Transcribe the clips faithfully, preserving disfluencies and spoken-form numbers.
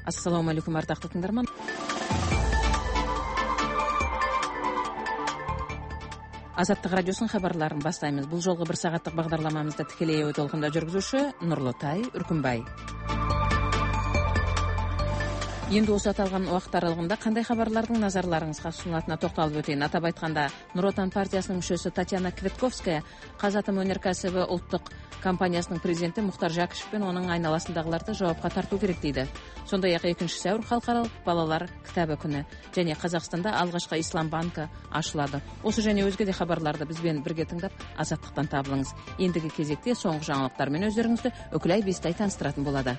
Ассаламу алейкум ардактуу тыңдарман. Азаттык радиосунун хабарларын баштайбыз. Бул жолку бир сагаттык багдарламамызда тикелей эфир толкунда жүргүзүүчү Нурлутай Үркүнбай. Енді осы аталған уақыт аралығында қандай хабарлардың назарларыңызға ұсынылатынына тоқталып өтейін. Атап айтқанда, Нұр Отан партиясының мүшесі Татьяна Кветковская Қазатом өнеркәсібі ұлттық компаниясының президенті Мұхтар Жәкішев пен оның айналасындағыларды жауапқа тарту керек дейді. Сондай-ақ екінші сәуір халықаралық балалар кітабы күні және Қазақстанда алғашқы ислам банкі ашылады. Осы және өзге де хабарларды бізбен бірге тыңдап, азаттықтан табылыңыз. Ендігі кезекте соңғы жаңалықтармен өздеріңізді Үкілай Бестай таныстыратын болады.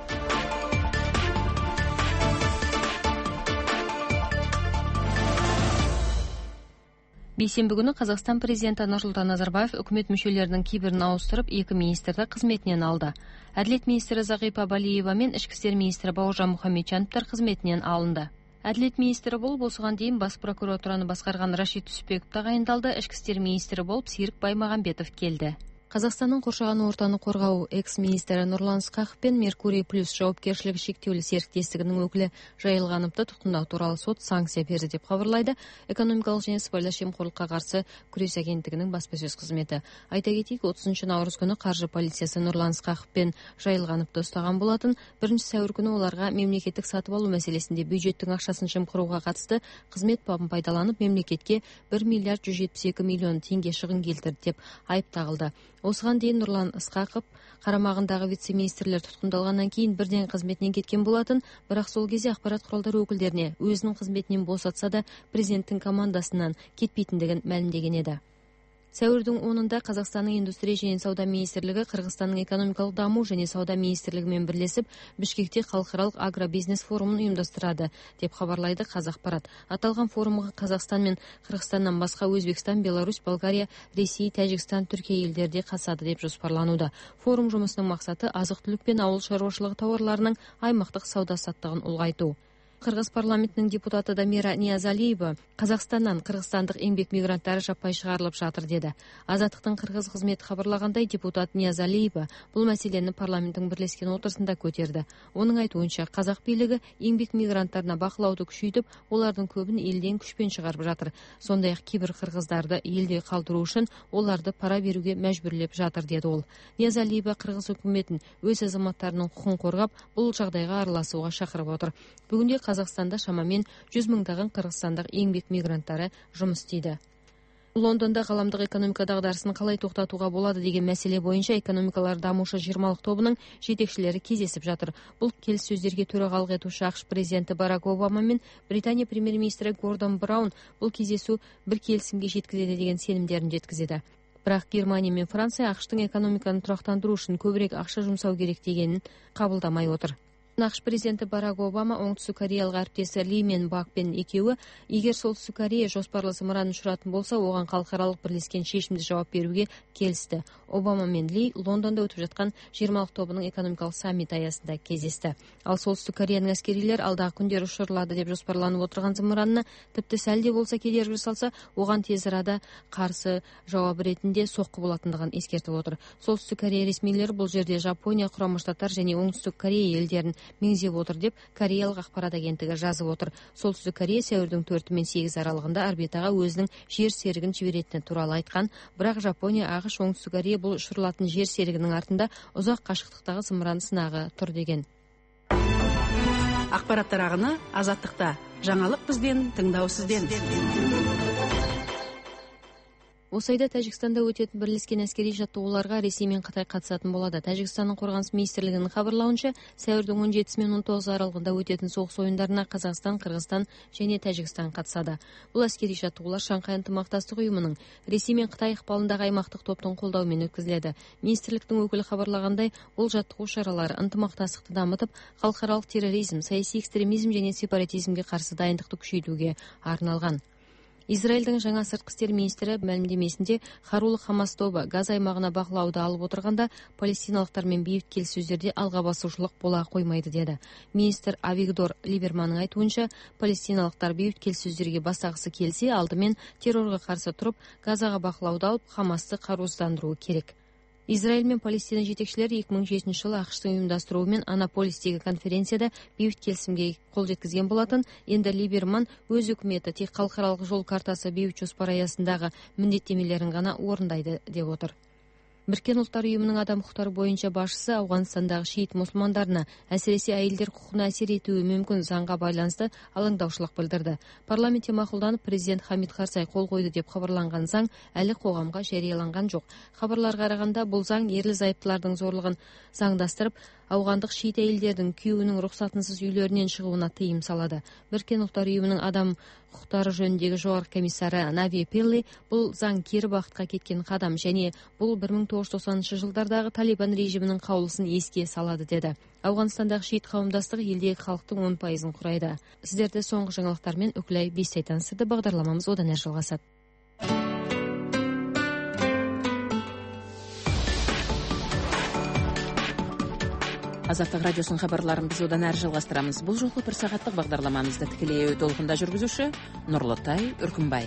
Бейсенбі күні Қазақстан президенті Нұрсұлтан Назарбаев үкімет мүшелерінің кейбірін ауыстырып, екі министрді қызметінен алды. Әділет министрі Зағипа Балиева мен ішкі істер министрі Бауыржан Мұхамеджановтар қызметінен алынды. Әділет министрі болып осыған дейін бас прокуратураны басқарған Рашид Түсіпбеков тағайындалды, ішкі істер министрі болып Серік Баймағамбетов келді. Қазақстанның қоршаған ортаны қорғау экс-министрі Нұрлан Ысқақов пен Меркурий плюс жауапкершілігі шектеулі серіктестігінің өкілі Жайылғановты тұтқындау туралы сот санкция берді деп хабарлайды экономикалық және сыбайлас жемқорлыққа қарсы күрес агенттігінің баспасөз қызметі. Айта кетейік, отызыншы наурыз күні қаржы полициясы Нұрлан Ысқақов пен Жайылғановты ұстаған болатын. Бірінші сәуір күні оларға мемлекеттік сатып алу мәселесінде бюджеттің ақшасын жымқыруға қатысты қызмет бабын пайдаланып мемлекетке бір миллиард жүз жетпіс екі миллион теңге шығын келтірді деп айып тағылды. Осыған дейін Нұрлан Ысқақов қарамағындағы вице-министрлер тұтқындалғаннан кейін бірден қызметінен кеткен болатын, бірақ сол кезде ақпарат құралдары өкілдеріне өзінің қызметінен босатса да президенттің командасынан кетпейтіндігін мәлімдеген еді. Сәуірдің онында Қазақстанның индустрия және сауда министрлігі Қырғызстанның экономикалық даму және сауда министрлігімен бірлесіп Бішкекте халықаралық агробизнес форумын ұйымдастырады деп хабарлайды Қазақпарат. Аталған форумға Қазақстан мен Қырғызстаннан басқа Өзбекстан, Беларусь, Болгария, Ресей, Тәжікстан, Түркия елдері қатысады деп жоспарлануда. Форум жұмысының мақсаты азық-түлік пен ауыл шаруашылығы тауарларының аймақтық сауда-саттығын ұлғайту. Қырғыз парламентінің депутаты Дамира Ниязалиева Қазақстаннан қырғызстандық еңбек мигранттары жаппай шығарылып жатыр деді. Азаттықтың қырғыз қызметі хабарлағандай, депутат Ниязалиева бұл мәселені парламенттің бірлескен отырысында көтерді. Оның айтуынша, қазақ билігі еңбек мигранттарына бақылауды күшейтіп, олардың көбін елден күшпен шығарып жатыр. Сондай-ақ кейбір қырғыздарды елде қалдыру үшін оларды пара беруге мәжбүрлеп жатыр деді ол. Ниязалиева қырғыз үкіметін өз азаматтарының құқын қорғап, бұл жағдайға араласуға шақырып отыр. Бүгінде Қазақстанда шамамен жүз мыңдаған қырғызстандық еңбек мигранттары жұмыс істейді. Лондонда ғаламдық экономика дағдарысын қалай тоқтатуға болады деген мәселе бойынша экономикалар дамушы жиырмалық тобының жетекшілері кездесіп жатыр. Бұл келіссөздерге төрағалық етуші ақш президенті Барак Обама мен Британия премьер-министрі Гордон Браун бұл кездесу бір келісімге жеткізеді деген сенімдерін жеткізеді. Бірақ Германия мен Франция ақштың экономиканы тұрақтандыру үшін көбірек ақша жұмсау керек дегенін қабылдамай отыр. ақш президенті Барак Обама оңтүстік кореялық әріптесі Ли мен Бак пен екеуі, егер солтүстік Корея жоспарлы зымыран ұшыратын болса, оған халықаралық бірлескен шешімді жауап беруге келісті. Обама мен Ли Лондонда өтіп жатқан жиырмалық тобының экономикалық саммиті аясында кездесті. Ал солтүстік Кореяның әскерилер алдағы күндері ұшырылады деп жоспарланып отырған зымыранына тіпті сәл де болса кедергі жасалса, оған тез арада қарсы жауап ретінде соққы болатындығын ескертіп отыр. Солтүстік Корея ресмилері бұл жерде Жапония, Құрама Штаттар және оңтүстік Корея елдерін меңзеп отыр деп Кореялық ақпарат агенттігі жазып отыр. Солтүстік Корея сәуірдің төрті мен сегізі аралығында орбитаға өзінің жер серігін жіберетіні туралы айтқан, бірақ Жапония, ақш, оңтүстік Корея бұл ұшырылатын жер серігінің артында ұзақ қашықтықтағы зымыран сынағы тұр деген. Ақпараттар ағыны Азаттықта. Жаңалық бізден, тыңдау сізден. Осы айда Тәжікстанда өтетін бірлескен әскери жаттығуларға Ресей мен Қытай қатысатын болады. Тәжікстанның қорғаныс министрлігінің хабарлауынша, сәуірдің он жетісі мен он тоғызы аралығында өтетін соғыс ойындарына Қазақстан, Қырғызстан және Тәжікстан қатысады. Бұл әскери жаттығулар Шанхай ынтымақтастық ұйымының Ресей мен Қытай ықпалындағы аймақтық топтың қолдауымен өткізіледі. Министрліктің өкілі хабарлағандай, бұл жаттығу шаралары ынтымақтастықты дамытып, халықаралық терроризм, саяси экстремизм және сепаратизмге қарсы дайындықты күшейтуге арналған. Израильдің жаңа сыртқы істер министрі мәлімдемесінде қарулы Хамас тобы Газ аймағына бақылауды алып отырғанда палестиналықтармен бейбіт келіссөздерде алға басушылық бола қоймайды деді. Министр Авигдор Либерманның айтуынша, палестиналықтар бейбіт келіссөздерге бастағысы келсе, алдымен террорға қарсы тұрып, Газаға бақылауды алып, Хамасты қарусыздандыруы керек. Израиль мен Палестина жетекшілері екі мың жетінші жылы ақш-тың ұйымдастыруымен Анаполистегі конференцияда бейбіт келісімге қол жеткізген болатын. Енді Либерман өз үкіметі тек халықаралық жол картасы бейбіт жоспар аясындағы міндеттемелерін ғана орындайды деп отыр. Біріккен ұлттар ұйымының адам құқықтары бойынша басшысы Ауғанстандағы шиит мұсылмандарына, әсіресе әйелдер құқығына әсер етуі мүмкін заңға байланысты алаңдаушылық білдірді. Парламентте мақұлданып, президент Хамид Карзай қол қойды деп хабарланған заң әлі қоғамға жарияланған жоқ. Хабарларға қарағанда бұл заң ерлі-зайыптылардың зорлығын заңдастырып, ауғандық шиит әйелдердің күйеуінің рұқсатынсыз үйлерінен шығуына тыйым салады. Біріккен ұлттар ұйымының адам құқықтары жөніндегі жоғарғы комиссары Нави Пилли бұл заң кері бағытқа кеткен қадам және бұл бір мың тоғыз жүз тоқсаныншы жылдардағы Талибан режимінің қаулысын еске салады деді. Ауғанстандағы шиит қауымдастығы елдегі халықтың он пайызын құрайды. Сіздерді соңғы жаңалықтармен Үкілай Бестай таныстырды. Бағдарламамыз одан әрі жалғасады. Азаттық радиосының хабарларын біз одан әрі жалғастырамыз. Бұл жолғы бір сағаттық бағдарламамызды тікелей толқында жүргізуші Нұрлытай Үркімбай.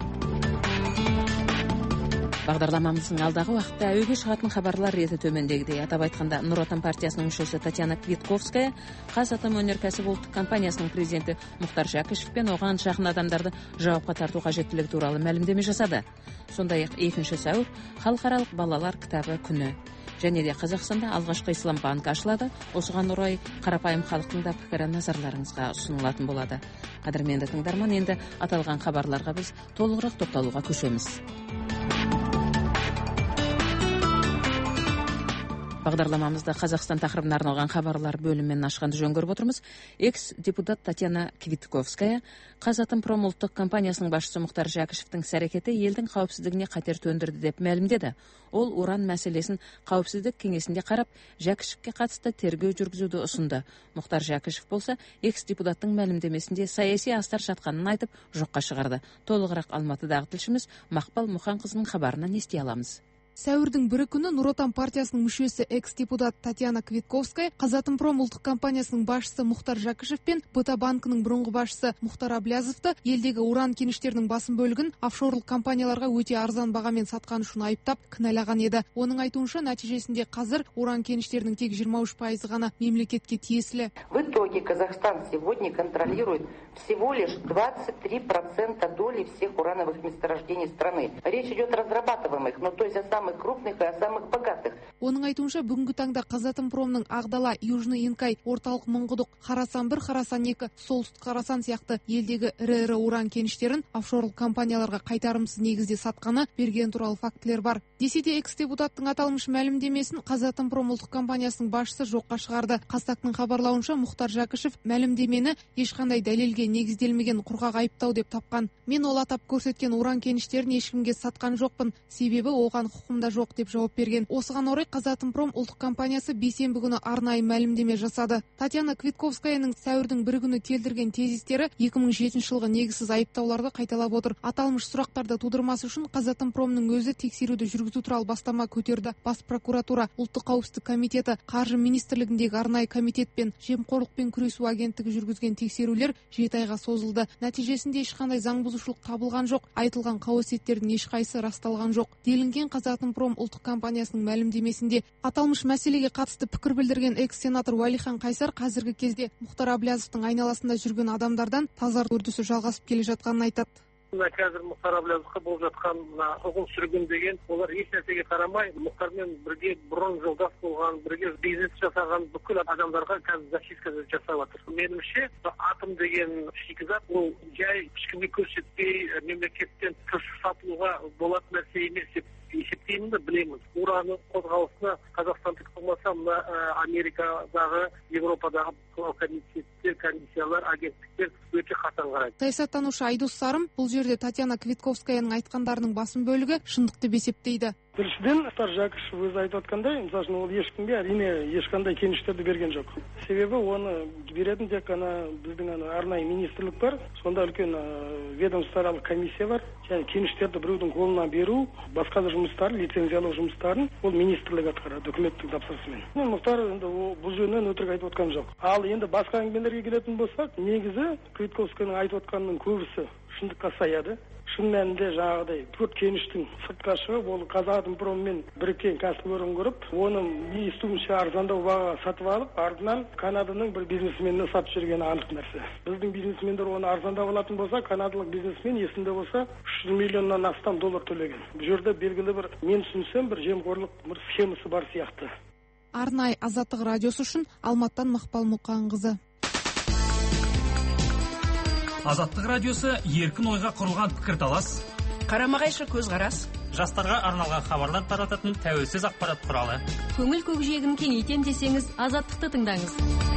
Бағдарламамыздың алдағы уақытта әуеге шығатын хабарлар реті төмендегідей. Атап айтқанда, Нұр Отан партиясының мүшесі Татьяна Квитковская Қазатомөнеркәсіп ұлттық компаниясының президенті Мұхтар Жәкішев пен оған жақын адамдарды жауапқа тарту қажеттілігі туралы мәлімдеме жасады. Сондай-ақ екінші сәуір халықаралық балалар кітабы күні. Және де Қазақстанда алғашқы ислам банкі ашылады. Осыған орай қарапайым халықтың да пікірі назарларыңызға ұсынылатын болады. Қадірменді тыңдарман, енді аталған хабарларға біз толығырақ тоқталуға көшеміз. Бағдарламамызда Қазақстан тақырыбына арналған хабарлар бөліммен ашқанды жөн көріп отырмыз. Экс-депутат Татьяна Квитковская Қазатомпром ұлттық компаниясының басшысы Мұхтар Жәкішевтің іс-әрекеті елдің қауіпсіздігіне қатер төндірді деп мәлімдеді. Ол уран мәселесін қауіпсіздік кеңесінде қарап, Жәкішевке қатысты тергеу жүргізуді ұсынды. Мұхтар Жәкішев болса, экс-депутаттың мәлімдемесінде саяси астар жатқанын айтып, жоққа шығарды. Толығырақ Алматыдағы тілшіміз Мақпал Мұханқызының хабарынан ести аламыз. Сәуірдің бірі күні Нұр Отан партиясының мүшесі экс-депутат Татьяна Квитковская Қазатомпром ұлттық компаниясының басшысы Мұхтар Жәкішев пен БТА банкінің бұрынғы басшысы Мұхтар Аблязовты елдегі уран кеніштерінің басым бөлігін офшорлық компанияларға өте арзан бағамен сатқан үшін айыптап кінәлаған еді. Оның айтуынша, нәтижесінде қазір уран кеніштерінің тек жиырма үш пайызы ғана мемлекетке тиесілі. В итоге Казахстан сегодня контролирует всего лишь двадцать три процента доли всех урановых месторождений страны. Речь идет о разрабатываемых, но то есть о самых крупных и о самых богатых. Оның айтуынша, бүгінгі таңда Қазатомпромның Ағдала, Южный Инкай, Орталық Мыңғұдық, Қарасан бір, Қарасан екі, Солтүстік Қарасан сияқты елдегі ірі-ірі уран кеніштерін офшорлық компанияларға қайтарымсыз негізде сатқаны берген туралы фактілер бар. Десе де экс-депутаттың аталмыш мәлімдемесін Қазатомпром ұлттық компаниясының басшысы жоққа шығарды. Қазтақтың хабарлауынша, Мұхтар Жәкішев мәлімдемені ешқандай дәлелге негізделмеген құрғақ айыптау деп тапқан. Мен ол атап көрсеткен уран кеніштерін ешкімге сатқан жоқпын, себебі оған құқымда жоқ деп жауап берген. Осыған орай Қазатомпром ұлттық компаниясы бейсенбі күні арнайы мәлімдеме жасады. Татьяна Квитковскаяның сәуірдің бір күні келтірген тезистері екі мың жетінші жылғы негізсіз айыптауларды қайталап отыр. Аталмыш сұрақтарды тудырмас үшін Қазатомпромның өзі тексеруді жүргізу туралы бастама көтерді. Бас прокуратура, ұлттық қауіпсіздік комитеті, қаржы министрлігіндегі арнайы комитет пен жемқорлықпен күресу агенттігі жүргізген тексерулер жеті айға созылды. Нәтижесінде ешқандай заңбұзушылық табылған жоқ. Айтылған қауесеттердің ешқайсысы расталған жоқ. Делінген Қазатомпром ұлттық компаниясының мәлімдемесінде. Аталмыш мәселеге қатысты пікір білдірген экс-сенатор Уәлихан Қайсар қазіргі кезде Мұхтар Аблязовтың айналасында жүрген адамдардан тазарту үрдісі жалғасып келе жатқанын айтады. Қазір Мұхтар Аблязовқа болып жатқан қуғын сүргін деген, олар еш нәрсеге қарамай, Мұхтармен бірге бұрын жолдас болған, бірге бизнес жасаған бүкіл адамдарға қазір зачистка жасап жатыр. Меніңше, атом деген шикізат, ол жай ешкімге көрсетпей мемлекеттен тыс сатылуға болатын нәрсе емес деп есептеймін де білемін. Ураны қозғалысына Қазақстандық болмаса, мына Америкадағы, Европадағы комитеттер, комиссиялар, агенттіктер өте қатаң қарайды. Саясаттанушы Айдос Сарым бұл жерде Татьяна Квитковскаяның айтқандарының басым бөлігі шындық деп есептейді. Біріншіден, Мұхтар Жәкішев өзі айтып отқандай, мысалы ол ешкімге әрине ешқандай кеніштерді берген жоқ. Себебі оны беретін тек қана біздің арнайы министрлік бар, сонда үлкен ведомствоаралық комиссия бар. Және кеніштерді біреудің қолына беру, басқа да жұмыстарын, лицензиялау жұмыстарын ол министрлік атқарады үкіметтің тапсырысымен. Мұхтар енді бұл жөнінен өтірік айтып отқан жоқ. Ал енді басқа әңгімелерге келетін болсақ, негізі Квитковскаяның айтып отқанының көбісі шындыққа саяды. Шын мәнінде жаңағыдай төрт кеніштің сыртқа шығып, ол Қазатомпроммен біріккен кәсіпорын құрып, оны естуімше арзандау бағаға сатып алып, артынан Канаданың бір бизнесменіне сатып жібергені анық нәрсе. Біздің бизнесмендер оны арзандап алатын болса, канадалық бизнесмен есінде болса үш жүз миллионнан астам доллар төлеген. Бұл жерде белгілі бір, мен түсінсем, бір жемқорлық бір схемасы бар сияқты. Арнайы Азаттық радиосы үшін Алматтан Мақпал Мұқанқызы. Азаттық радиосы еркін ойға құрылған пікірталас, қарама-қайшы көзқарас, жастарға арналған хабарлар тарататын тәуелсіз ақпарат құралы. Көңіл көкжиегін кеңейтем десеңіз, Азаттықты тыңдаңыз.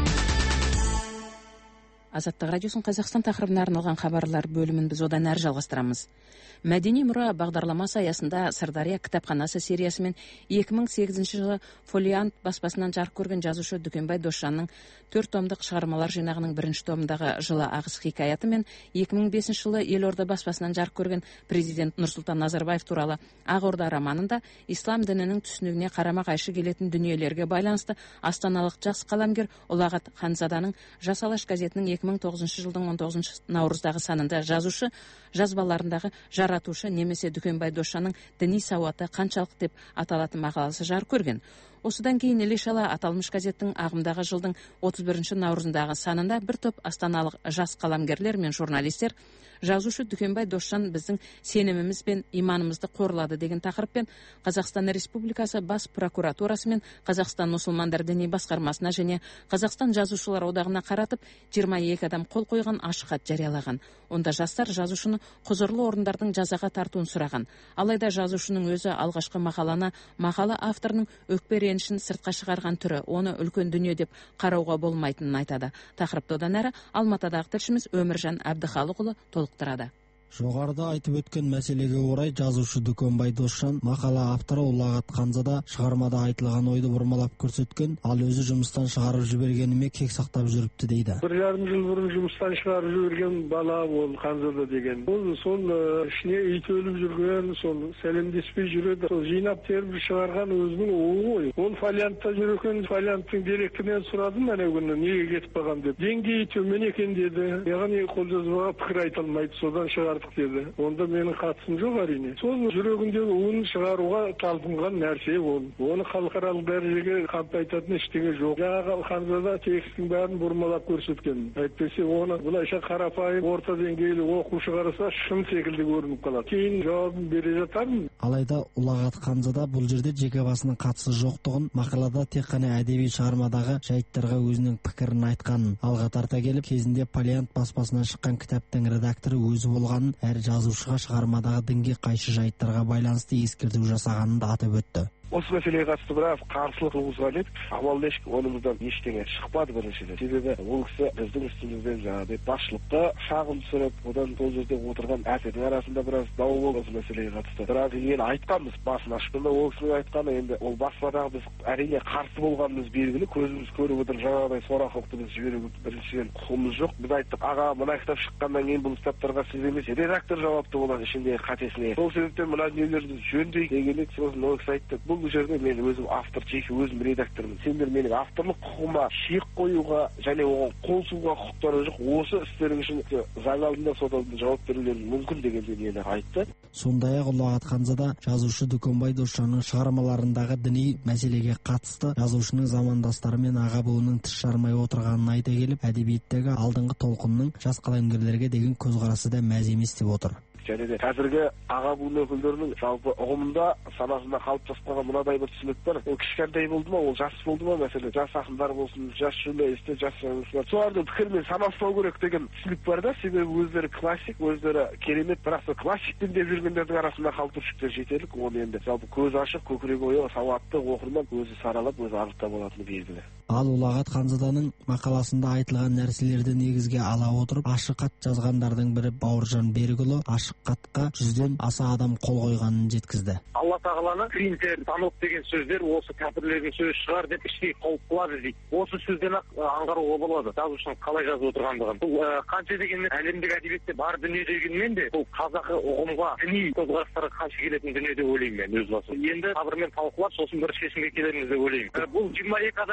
Азаттық радиосын Қазақстан тақырыбына арналған хабарлар бөлімін біз одан әрі жалғастырамыз. Мәдени мұра бағдарламасы аясында Сырдария кітапханасы сериясымен екі мың сегізінші жылы Фолиант баспасынан жарық көрген жазушы Дүкенбай Досжанның төрт томдық шығармалар жинағының бірінші томындағы Жылы ағыс хикаяты мен екі мың бесінші жылы Елорда баспасынан жарық көрген президент Нұрсұлтан Назарбаев туралы Ақорда романында ислам дінінің түсінігіне қарама-қайшы келетін дүниелерге байланысты астаналық жас қаламгер Ұлағат Ханзаданың Жас Алаш газетінің екі мың тоғызыншы жылдың он тоғызыншы наурыздағы санында жазушы жазбаларындағы жаратушы немесе Дүкенбай Досжанның діни сауаты қаншалық деп аталатын мақаласы жарық көрген. Осыдан кейін іле-шала аталмыш газеттің ағымдағы жылдың отыз бірінші наурызындағы санында бір топ астаналық жас қаламгерлер мен журналистер жазушы Дүкенбай Досжан біздің сеніміміз бен иманымызды қорлады деген тақырыппен Қазақстан Республикасы бас прокуратурасы мен Қазақстан мұсылмандар діни басқармасына және Қазақстан жазушылар одағына қаратып жиырма екі адам қол қойған ашық хат жариялаған. Онда жастар жазушыны құзырлы орындардың жазаға тартуын сұраған. Алайда жазушының өзі алғашқы мақаланы мақала авторының өкпе ренішін сыртқа шығарған түрі, оны үлкен дүние деп қарауға болмайтынын айтады. Тақырыпты одан әрі Алматыдағы тілшіміз Өміржан Әбдіхалықұлы толықтырады. Жоғарыда айтып өткен мәселеге орай жазушы Дүкенбай Досжан мақала авторы Ұлағат Ханзада шығармада айтылған ойды бұрмалап көрсеткен, ал өзі жұмыстан шығарып жібергеніме кек сақтап жүріпті дейді. Бір жарым жыл бұрын жұмыстан шығарып жіберген бала ол Ханзада деген. Ол сол ішіне ит өліп жүрген, сол сәлемдеспей жүреді. Сол жинап теріп шығарған өзінің оғы ғой. Ол Фолиантта жүр екен, Фолианттың директорынан сұрадым әне күні неге кетіп қалған деп. Деңгейі төмен екен деді. Яғни қолжазбаға пікір айта алмайды, содан шығар деді. Онда менің қатысым жоқ әрине. Сол жүрегіндегі уын шығаруға талпынған нәрсе ол. Оны халықаралық дәрежеге қамтайтатын ештеңе жоқ. Жаңағы Ханзада текстің бәрін бұрмалап көрсеткен. Әйтпесе оны бұлайша қарапайым орта деңгейлі оқушы қараса шын секілді көрініп қалады. Кейін жауабын бере жатармын. Алайда Ұлағат Ханзада бұл жерде жеке басының қатысы жоқтығын, мақалада тек қана әдеби шығармадағы жайттарға өзінің пікірін айтқанын алға тарта келіп, кезінде Фолиант баспасынан шыққан кітаптың редакторы өзі болғанын, әр жазушыға шығармадағы дінге қайшы жайттарға байланысты ескерту жасағанын да атап өтті. Осы мәселеге қатысты біраз қарсылық туғызған еді. Амал ешкім онымыздан ештеңе шықпады біріншіден. Себебі ол кісі біздің үстімізден жаңағыдай басшылыққа шағым түсіріп, одан сол жерде отырған әрсенің арасында біраз дау болды осы мәселеге қатысты. Біраз енді айтқанбыз басын ашқанда, ол кісінің айтқаны енді ол баспадағы біз әрине қарсы болғанымыз белгілі, көзіміз көріп отыр, жаңағыдай сорақылықты біз жіберуге біріншіден құқығымыз жоқ. Біз айттық, аға, мына кітап шыққаннан кейін бұл кітаптарға сіз емес, редактор жауапты болады ішіндегі қатесіне. Сол себептен мына дүниелерді жөндей деген еді. Сосын ол кісі айтты, бұл жерде мен өзім автор, жеке өзім редактормын. Сендер менің авторлық құқығыма шек қоюға және оған қол сұғуға құқықтары жоқ. Осы істерің үшін заң алдында сот алдында жауап берулерің мүмкін деген дүниені айтты. Сондай-ақ Ұлағат Ханзада жазушы Дүкенбай Досжанның шығармаларындағы діни мәселеге қатысты жазушының замандастары мен аға буынның тіс жармай отырғанын айта келіп, әдебиеттегі алдыңғы толқынның жас қаламгерлерге деген көзқарасы да мәз емес деп отыр. Және де қазіргі аға буын өкілдерінің жалпы ұғымында санасында қалыптасып қалған мынадай бір түсінік бар. Ол кішкентай болды ма, ол жас болды ма, мәселе жас ақындар болсын, жас журналистер, жас жазушылар. Солардың пікірмен санаспау керек деген түсінік бар да. Себебі өздері классик, өздері керемет, бірақ сол классикпен деп жүргендердің арасында қалыптасып жетерлік. Оны енді жалпы көз ашық, көкірегі ояу, сауатты оқырман өзі саралап, өзі анықтап алатыны белгілі. Ал Ұлағат Ханзаданың мақаласында айтылған нәрселерді негізге ала отырып, ашық хат жазғандардың бірі Бауыржан Берікұлы ашық хатқа жүзден аса адам қол қойғанын жеткізді. Алла тағаланы принтер, танып деген сөздер осы кәпірлердің сөзі шығар деп іштей қауіп қылады дейді. Осы сөзден-ақ аңғаруға болады жазушының қалай жазып отырғандығын. Бұл қанша дегенмен әлемдік әдебиетте бар дүние дегенмен де бұл қазақы ұғымға, діни көзқарастарға қайшы келетін дүние деп ойлаймын мен өз басым. Енді сабырмен талқылап, сосын бір шешімге келерміз деп ойлаймын. Бұл жиырма екі адаммен шектелмейді.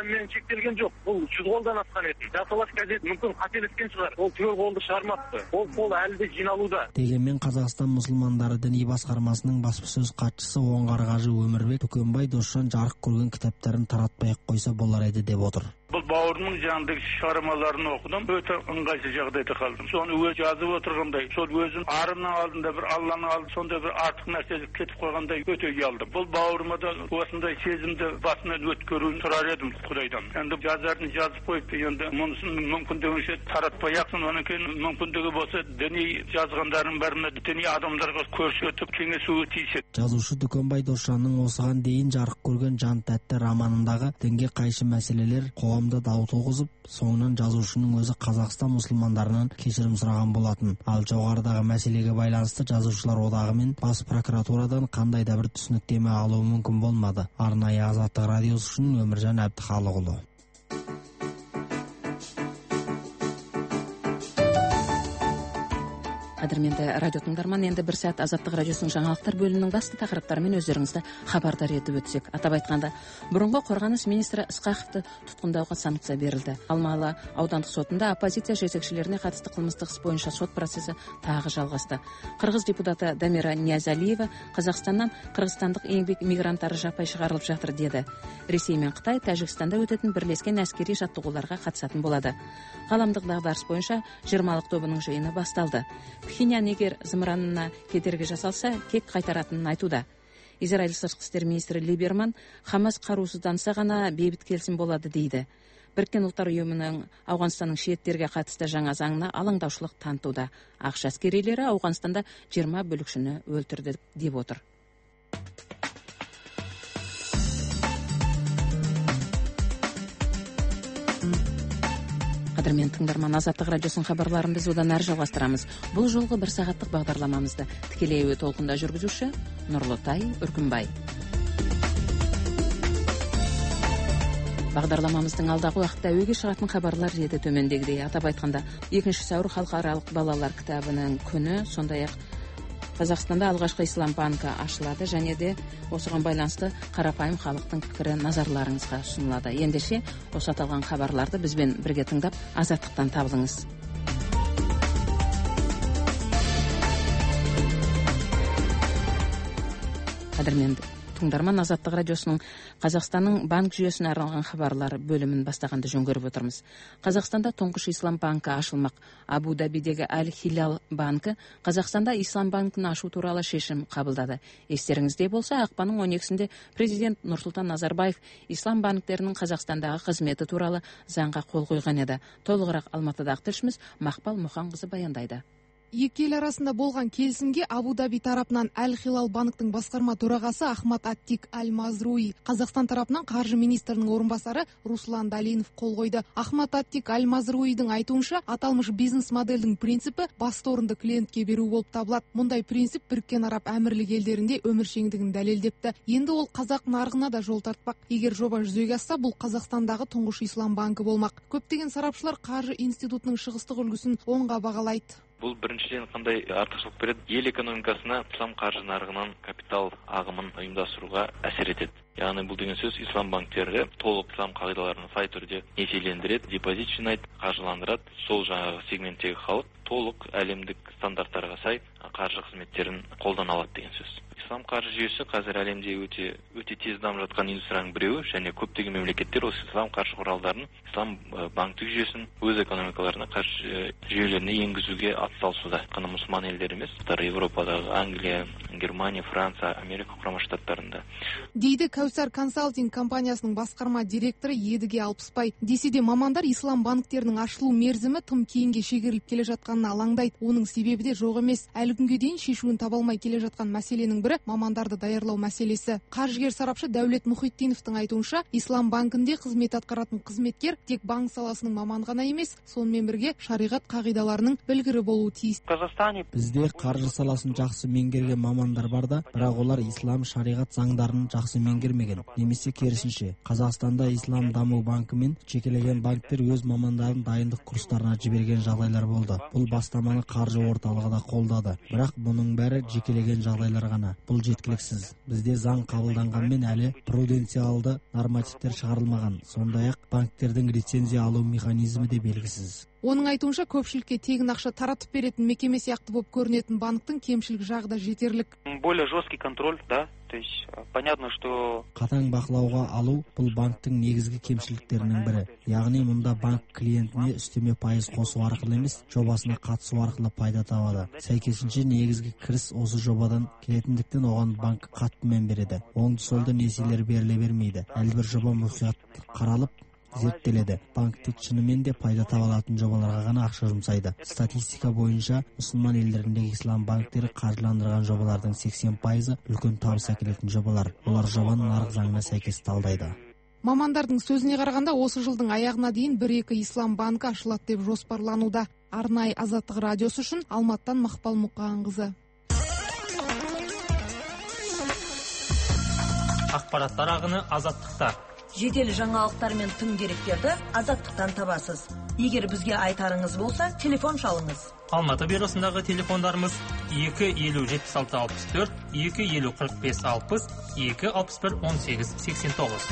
шектелген жоқ. Бұл жүз қолдан асқан еді. Жасалаш газет мүмкін қателескен шығар. Ол түгел қолды шығармапты. Ол қол әлі де жиналуда. Дегенмен Қазақстан мұсылмандары діни басқармасының баспасөз хатшысы Оңғар Қажы Өмірбек Дүкенбай Досжан жарық көрген кітаптарын таратпай қойса болар еді деп отыр. Бұл бауырымның жанындагы шығармаларын оқыдым, өте ыңғайсыз жағдайда қалдым. Соны өзі жазып отырғандай, сол өзім арымның алдында бір Алланың алдында сондай бір артық нәрсе кетіп қойғандай өте ұялдым. Бұл бауырыма да осындай сезімді басынан өткеруін сұрар едім Құдайдан. Енді жазарын жазып қойып, енді мұнысын мүмкіндігінше таратпай ақсын, одан кейін мүмкіндігі болса діни жазғандарын бәріне діни адамдарға көрсетіп кеңесуі тиіс еді. Жазушы Дүкенбай Досжанның осыған дейін жарық көрген Жан тәтті романындағы дінге қайшы мәселелер қоғамда дау туғызып, соңынан жазушының өзі Қазақстан мұсылмандарынан кешірім сұраған болатын. Ал жоғарыдағы мәселеге байланысты жазушылар одағы мен бас прокуратурадан қандай да бір түсініктеме алуы мүмкін болмады. Арнайы Азаттық радиосы үшін Өміржан Әбдіхалықұлы. Қадірменді радио тыңдарман, енді бір сәт Азаттық радиосының жаңалықтар бөлімінің басты тақырыптарымен өздеріңізді хабардар етіп өтсек. Атап айтқанда, бұрынғы қорғаныс министрі Ысқақовты тұтқындауға санкция берілді. Алмалы аудандық сотында оппозиция жетекшілеріне қатысты қылмыстық іс бойынша сот процесі тағы жалғасты. Қырғыз депутаты Дамира Ниязалиева Қазақстаннан қырғызстандық еңбек мигранттары жаппай шығарылып жатыр деді. Ресей мен Қытай Тәжікстанда өтетін бірлескен әскери жаттығуларға қатысатын болады. Ғаламдық дағдарыс бойынша жиырмалық тобының жиыны басталды. Пхеньян егер зымыранына кедергі жасалса, кек қайтаратынын айтуда. Израиль сыртқы істер министрі Либерман Хамас қарусызданса ғана бейбіт келісім болады дейді. Біріккен ұлттар ұйымының Ауғанстанның шииттерге қатысты жаңа заңына алаңдаушылық танытуда. Ақш әскерилері Ауғанстанда жиырма бүлікшіні өлтірді деп отыр. Қадірмен тыңдарман, Азаттық радиосының хабарларын біз одан әрі жалғастырамыз. Бұл жолғы бір сағаттық бағдарламамызды тікелей әуе толқында жүргізуші Нұрлытай Үркімбай. Бағдарламамыздың алдағы уақытта әуеге шығатын хабарлар реті төмендегідей. Атап айтқанда, екінші сәуір халықаралық балалар кітабының күні, сондай-ақ Қазақстанда алғашқы ислам банкі ашылады, және де осыған байланысты қарапайым халықтың пікірі назарларыңызға ұсынылады. Ендеше осы аталған хабарларды бізбен бірге тыңдап, азаттықтан табылыңыз. Қадірменді тыңдарман, Азаттық радиосының Қазақстанның банк жүйесіне арналған хабарлар бөлімін бастағанды жөн көріп отырмыз. Қазақстанда тұңғыш ислам банкі ашылмақ. Абу-Дабидегі Аль-Хилал банкі Қазақстанда ислам банкін ашу туралы шешім қабылдады. Естеріңізде болса, ақпанның он екісінде президент Нұрсұлтан Назарбаев ислам банктерінің Қазақстандағы қызметі туралы заңға қол қойған еді. Толығырақ Алматыдағы тілшіміз Мақпал Мұханқызы баяндайды. Екі ел арасында болған келісімге Абу-Даби тарапынан Аль-Хилал банктың басқарма төрағасы Ахмад Аттик Аль-Мазруи, Қазақстан тарапынан қаржы министрінің орынбасары Руслан Далинов қол қойды. Ахмад Аттик Аль-Мазруидің айтуынша, аталмыш бизнес модельдің принципі басты орынды клиентке беру болып табылады. Мұндай принцип Біріккен Араб Әмірлік елдерінде өміршеңдігін дәлелдепті. Енді ол қазақ нарығына да жол тартпақ. Егер жоба жүзеге асса, бұл Қазақстандағы тұңғыш ислам банкі болмақ. Көптеген сарапшылар қаржы институтының шығыстық үлгісін оңға бағалайды. Бұл біріншіден қандай артықшылық береді? Ел экономикасына ислам қаржы нарығынан капитал ағымын ұйымдастыруға әсер етеді. Яғни бұл деген сөз, ислам банктері толық ислам қағидаларын сай түрде несиелендіреді, депозит жинайды, қаржыландырады. Сол жаңағы сегменттегі халық толық әлемдік стандарттарға сай қаржы қызметтерін қолдана алады деген сөз. Ислам қаржы жүйесі қазір әлемде өте өте тез дамып жатқан индустрияның біреуі, және көптеген мемлекеттер осы ислам қаржы құралдарын, ислам банктік жүйесін өз экономикаларына, қаржы жүйелеріне енгізуге атсалысуда. Қана мұсылман елдер емес, Европадағы Англия, Германия, Франция, Америка құрама штаттарында. Дейді Кәусар консалтинг компаниясының басқарма директоры Едіге Алпыспай. Десе де мамандар ислам банктерінің ашылу мерзімі тым кейінге шегеріліп келе жатқанына алаңдайды. Оның себебі де жоқ емес. Әлі күнге дейін шешуін таба алмай келе жатқан мәселенің бірі мамандарды даярлау мәселесі. Қаржыгер сарапшы Дәулет Мұхитдиновтың айтуынша, ислам банкінде қызмет атқаратын қызметкер тек банк саласының маман ғана емес, сонымен бірге шариғат қағидаларының білгірі болуы тиіс. Бізде қаржы саласын жақсы меңгерген мамандар бар да, бірақ олар ислам шариғат заңдарын жақсы меңгермеген. Немесе керісінше, Қазақстанда ислам даму банкі мен жекелеген банктер өз мамандарын дайындық курстарына жіберген жағдайлар болды. Бұл бастаманы қаржы орталығы да қолдады. Бірақ бұның бәрі жекелеген жағдайлар ғана. бұл жеткіліксіз. Бізде заң қабылданғанмен әлі пруденциалды нормативтер шығарылмаған. Сондай-ақ банктердің лицензия алу механизмі де белгісіз. Оның айтуынша, көпшілікке тегін ақша таратып беретін мекеме сияқты болып көрінетін банктың кемшілік жағы да жетерлік. Более жесткий контроль, да? То есть понятно, что қатаң бақылауға алу бұл банктың негізгі кемшіліктерінің бірі. Яғни мұнда банк клиентіне үстеме пайыз қосу арқылы емес, жобасына қатысу арқылы пайда табады. Сәйкесінше негізгі кіріс осы жобадан келетіндіктен оған банк қатты мән береді. Оңды-солды несиелер беріле бермейді. Әлбір жоба мұқият қаралып зерттеледі. Банк тек шынымен де пайда таба алатын жобаларға ғана ақша жұмсайды. Статистика бойынша мұсылман елдеріндегі ислам банктері қаржыландырған жобалардың сексен пайызы үлкен табыс әкелетін жобалар. Олар жобаны нарық заңына сәйкес талдайды. Мамандардың сөзіне қарағанда, осы жылдың аяғына дейін бір-екі ислам банкі ашылады деп жоспарлануда. Арнайы Азаттық радиосы үшін Алматыдан Мақпал Мұқанқызы. Ақпараттар ағыны Азаттықта. Жедел жаңалықтар мен тың деректерді Азаттықтан табасыз. Егер бізге айтарыңыз болса, телефон шалыңыз. Алматы бюросындағы телефондарымыз екі елу жетпіс алты алпыс төрт, екі елу қырық бес алпыс, екі алпыс бір он сегіз сексен тоғыз.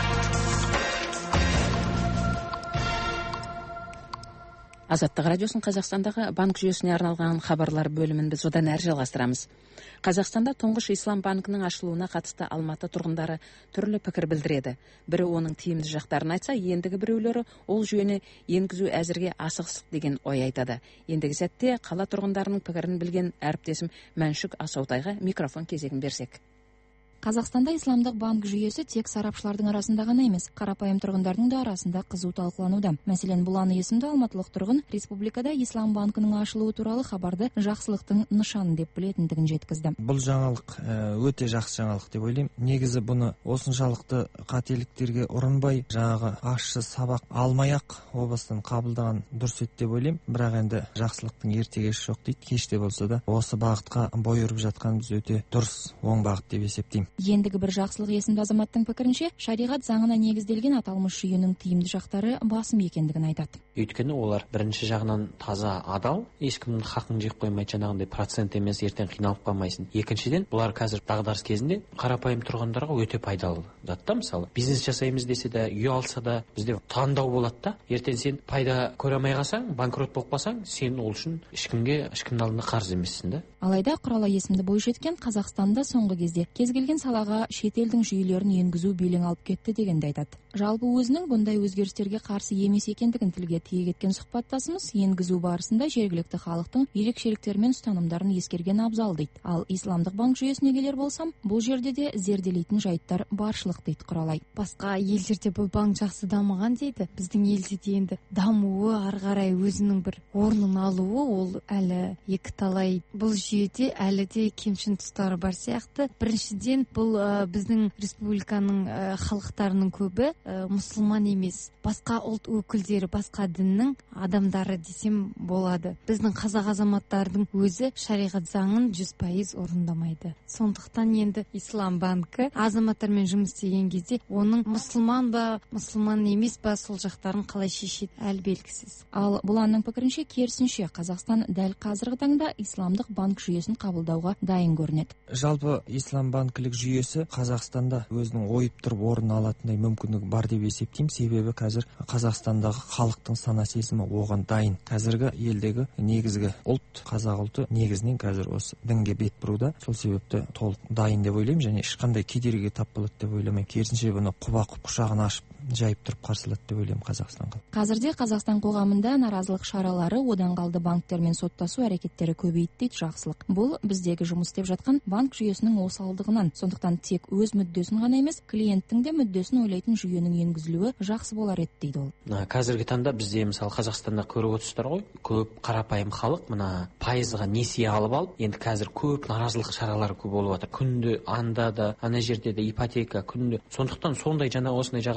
Азаттық радиосын Қазақстандағы банк жүйесіне арналған хабарлар бөлімін біз одан әрі жалғастырамыз. Қазақстанда тұңғыш ислам банкінің ашылуына қатысты Алматы тұрғындары түрлі пікір білдіреді. Бірі оның тиімді жақтарын айтса, ендігі біреулері ол жүйені енгізу әзірге асығыстық деген ой айтады. Ендігі сәтте қала тұрғындарының пікірін білген әріптесім Мәншүк Асаутайға микрофон кезегін берсек. Қазақстанда исламдық банк жүйесі тек сарапшылардың арасында ғана емес, қарапайым тұрғындардың да арасында қызу талқылануда. Мәселен, Бұлан есімді алматылық тұрғын республикада ислам банкінің ашылуы туралы хабарды жақсылықтың нышаны деп білетіндігін жеткізді. Бұл жаңалық өте жақсы жаңалық деп ойлаймын. Негізі бұны осыншалықты қателіктерге ұрынбай, жаңағы ащы сабақ алмай-ақ о бастан қабылдаған дұрыс еді деп ойлаймын. Бірақ енді жақсылықтың ертегесі жоқ дейді. Кеште болса да осы бағытқа бой ұрып жатқанымыз өте дұрыс, оң бағыт деп есептеймін. Ендігі бір жақсылық есімді азаматтың пікірінше, шариғат заңына негізделген аталмыш жүйенің тиімді жақтары басым екендігін айтады. Өйткені олар бірінші жағынан таза адал, ешкімнің хақын жеп қоймайды, жаңағындай процент емес, ертең қиналып қалмайсың. Екіншіден, бұлар қазір дағдарыс кезінде қарапайым тұрғындарға өте пайдалы. Датта мысалы, бизнес жасаймыз десе де, үй алса да, бізде таңдау болады да. Ертең сен пайда көре алмай қалсаң, банкрот болып қалсаң, сен ол үшін ешкімге, ешкімнің алдында қарыз емессің да. Алайда Құрала есімді бойжеткен Қазақстанда соңғы кезде кез келген салаға шетелдің жүйелерін енгізу белең алып кетті дегенді айтады. Жалпы өзінің бұндай өзгерістерге қарсы емес екендігін тілге тиек еткен сұхбаттасымыз енгізу барысында жергілікті халықтың ерекшеліктері мен ұстанымдарын ескерген абзал дейді. Ал исламдық банк жүйесіне келер болсам, бұл жерде де зерделейтін жайттар баршылық дейді Құралай. Басқа елдерде бұл банк жақсы дамыған дейді. Біздің елде де енді дамуы, ары қарай өзінің бір орнын алуы ол әлі екі талай. Бұл жүйеде әлі де кемшін тұстары бар сияқты. Біріншіден, бұл ә, біздің республиканың ә, халықтарының көбі ә, мұсылман емес, басқа ұлт өкілдері, басқа діннің адамдары десем болады. Біздің қазақ азаматтардың өзі шариғат заңын жүз пайыз орындамайды. Сондықтан енді ислам банкі азаматтармен жұмыс істеген кезде оның мұсылман ба, мұсылман емес па, сол жақтарын қалай шешеді әлі белгісіз. Ал Бұланның пікірінше, керісінше Қазақстан дәл қазіргі таңда исламдық банк жүйесін қабылдауға дайын көрінеді. Жалпы ислам банкілік жүйесі Қазақстанда өзінің ойып тұрып орын алатындай мүмкіндік бар деп есептеймін. Себебі қазір Қазақстандағы халықтың сана сезімі оған дайын. Қазіргі елдегі негізгі ұлт, қазақ ұлты негізінен қазір осы дінге бет бұруда. Сол себепті толық дайын деп ойлаймын, және ешқандай кедергіге тап болады деп ойламаймын. Керісінше бұны құба-құп құшағын ашып жайып тұрып қарсы алады деп ойлаймын Қазақстанға. Қазірде Қазақстан қоғамында наразылық шаралары, одан қалды банктермен соттасу әрекеттері көбейді дейді жақсылық. Бұл біздегі жұмыс істеп жатқан банк жүйесінің осалдығынан. Сондықтан тек өз мүддесін ғана емес, клиенттің де мүддесін ойлайтын жүйенің енгізілуі жақсы болар еді дейді ол. Қазіргі таңда бізде мысалы Қазақстанда көріп отырсыздар ғой, көп қарапайым халық мына пайызға несие алып алып, енді қазір көп наразылық шаралары көп болып жатыр. Күнде анда да, ана жерде де ипотека, күнде. Сондықтан сондай жаңа осындай жағдайлар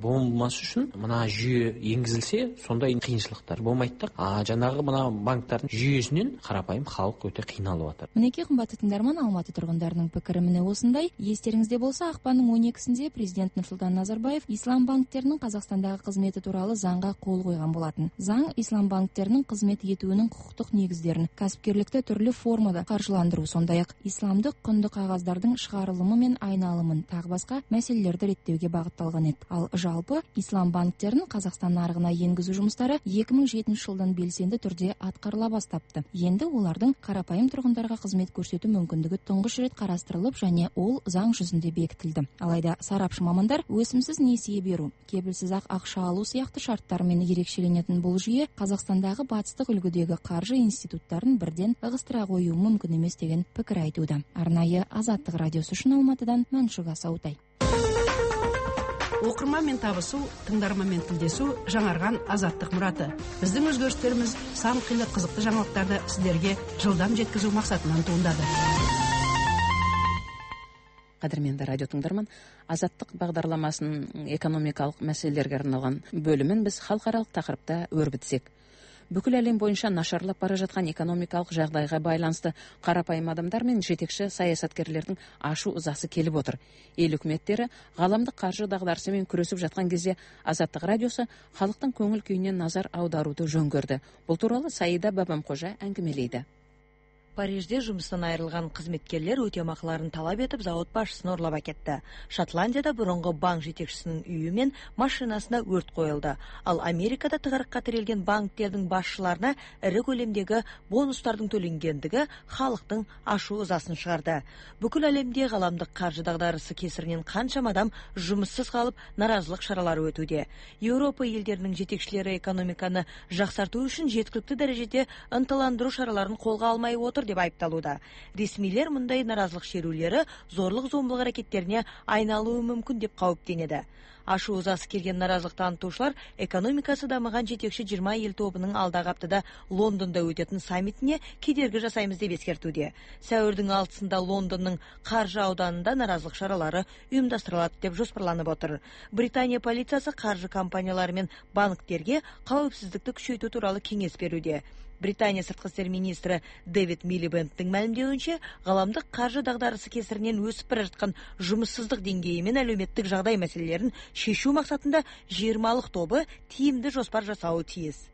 болмас үшін мына жүйе енгізілсе сондай қиыншылықтар болмайды да. А жаңағы мына банктердің жүйесінен қарапайым халық өте қиналып жатыр. Мінекей қымбатты тыңдарман, Алматы тұрғындарының пікірі міне осындай. Естеріңізде болса, ақпанның он екісінде президент Нұрсұлтан Назарбаев ислам банктерінің Қазақстандағы қызметі туралы заңға қол қойған болатын. Заң ислам банктерінің қызмет етуінің құқықтық негіздерін, кәсіпкерлікті түрлі формада қаржыландыру, сондай-ақ исламдық құнды қағаздардың шығарылымы мен айналымын тағы басқа мәселелерді реттеуге бағытталған еді. Ал жалпы ислам банктерін Қазақстан нарығына енгізу жұмыстары екі мың жетінші жылдан белсенді түрде атқарыла бастапты. Енді олардың қарапайым тұрғындарға қызмет көрсету мүмкіндігі тұңғыш рет қарастырылып, және ол заң жүзінде бекітілді. Алайда сарапшы мамандар өсімсіз несие беру, кепілсіз ақ ақша алу сияқты шарттармен ерекшеленетін бұл жүйе Қазақстандағы батыстық үлгідегі қаржы институттарын бірден ығыстыра қою мүмкін емес деген пікір айтуда. Арнайы Азаттық радиосы үшін Алматыдан Мәншүк Асаутай. Оқырманмен табысу, тыңдарманмен тілдесу жаңарған Азаттық мұраты. Біздің өзгерістеріміз сан қилы қызықты жаңалықтарды сіздерге жылдам жеткізу мақсатынан туындады. Қадірменді радио тыңдарман, Азаттық бағдарламасының экономикалық мәселелерге арналған бөлімін біз халықаралық тақырыпта өрбітсек. Бүкіл әлем бойынша нашарлап бара жатқан экономикалық жағдайға байланысты қарапайым адамдар мен жетекші саясаткерлердің ашу ызасы келіп отыр. Ел үкіметтері ғаламдық қаржы дағдарысымен күресіп жатқан кезде Азаттық радиосы халықтың көңіл күйіне назар аударуды жөн көрді. Бұл туралы Саида Бабамқожа әңгімелейді. Парижде жұмыстан айырылған қызметкерлер өтемақыларын талап етіп зауыт басшысын ұрлап әкетті. Шотландияда бұрынғы банк жетекшісінің үйі мен машинасына өрт қойылды. Ал Америкада тығырыққа тірелген банктердің басшыларына ірі көлемдегі бонустардың төленгендігі халықтың ашу ызасын шығарды. Бүкіл әлемде ғаламдық қаржы дағдарысы кесірінен қаншама адам жұмыссыз қалып, наразылық шаралары өтуде. Еуропа елдерінің жетекшілері экономиканы жақсарту үшін жеткілікті дәрежеде ынталандыру шараларын қолға алмай отыр деп айыпталуда. Ресмилер мұндай наразылық шерулері зорлық зомбылық әрекеттеріне айналуы мүмкін деп қауіптенеді. Ашу ызасы келген наразылық танытушылар экономикасы дамыған жетекші жиырма ел тобының алдағы аптада Лондонда өтетін саммитіне кедергі жасаймыз деп ескертуде. Сәуірдің алтысында Лондонның қаржы ауданында наразылық шаралары ұйымдастырылады деп жоспарланып отыр. Британия полициясы қаржы компаниялары мен банктерге қауіпсіздікті күшейту туралы кеңес беруде. Британия сыртқы істер министрі Дэвид Милибендтің мәлімдеуінше, ғаламдық қаржы дағдарысы кесірінен өсіп бара жатқан жұмыссыздық деңгейі мен әлеуметтік жағдай мәселелерін шешу мақсатында жиырмалық тобы тиімді жоспар жасауы тиіс.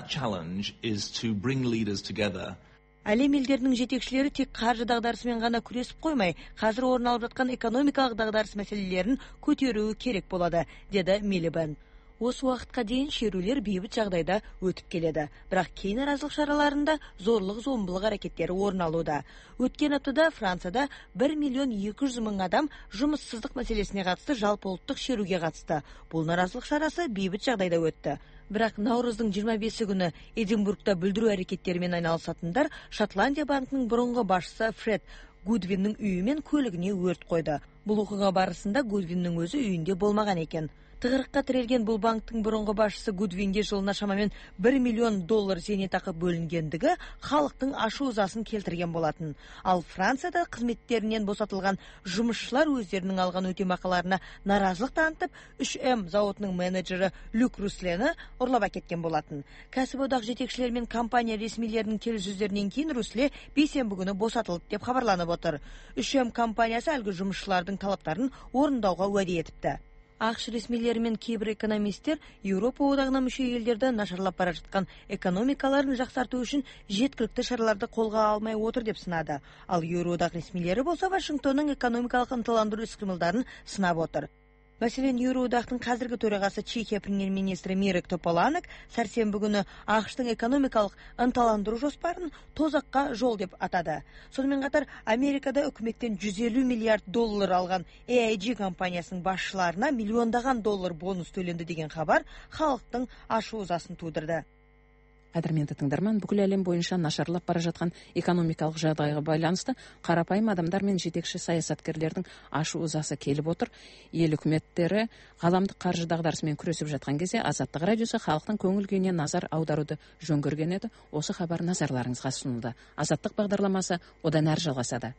Әлем елдерінің жетекшілері тек қаржы дағдарысымен ғана күресіп қоймай, қазір орын алып жатқан экономикалық дағдарыс мәселелерін көтеруі керек болады, деді Милибенд. Осы уақытқа дейін шерулер бейбіт жағдайда өтіп келеді. Бірақ кей наразылық шараларында зорлық зомбылық әрекеттері орын алуда. Өткен аптада Францияда бір миллион екі жүз мың адам жұмыссыздық мәселесіне қатысты жалпы ұлттық шеруге қатысты. Бұл наразылық шарасы бейбіт жағдайда өтті. Бірақ наурыздың жиырма бесі күні Эдинбургта бүлдіру әрекеттерімен айналысатындар Шотландия банкының бұрынғы басшысы Фред Гудвиннің үйі мен көлігіне өрт қойды. Бұл оқиға барысында Гудвиннің өзі үйінде болмаған екен. Тығырыққа тірелген бұл банктың бұрынғы басшысы Гудвинге жылына шамамен бір миллион доллар зейнетақы бөлінгендігі халықтың ашу ызасын келтірген болатын. Ал Францияда қызметтерінен босатылған жұмысшылар өздерінің алған өтемақыларына наразылық танытып, үш эм зауытының менеджері Люк Руслені ұрлап әкеткен болатын. Кәсіподақ жетекшілер мен компания ресмилерінің келіссөздерінен кейін Русле бейсенбі күні босатылды деп хабарланып отыр. үш эм компаниясы әлгі жұмысшылардың талаптарын орындауға уәде етіпті. ақш ресмилері мен кейбір экономистер Еуропа одағына мүше елдерді нашарлап бара жатқан экономикаларын жақсарту үшін жеткілікті шараларды қолға алмай отыр деп сынады. Ал Еуроодақ ресмилері болса Вашингтонның экономикалық ынталандыру іс-қимылдарын сынап отыр. Мәселен, Еуроодақтың қазіргі төрағасы Чехия премьер-министрі Мирек Тополанек сәрсенбі күні ақштың экономикалық ынталандыру жоспарын тозаққа жол деп атады. Сонымен қатар Америкада үкіметтен жүз елу миллиард доллар алған эй ай джи компаниясының басшыларына миллиондаған доллар бонус төленді деген хабар халықтың ашу ызасын тудырды. Қадірменді тыңдарман, бүкіл әлем бойынша нашарлап бара жатқан экономикалық жағдайға байланысты қарапайым адамдар мен жетекші саясаткерлердің ашу ызасы келіп отыр. Ел үкіметтері ғаламдық қаржы дағдарысымен күресіп жатқан кезде Азаттық радиосы халықтың көңіл күйіне назар аударуды жөн көрген еді. Осы хабар назарларыңызға ұсынылды. Азаттық бағдарламасы одан әрі жалғасады.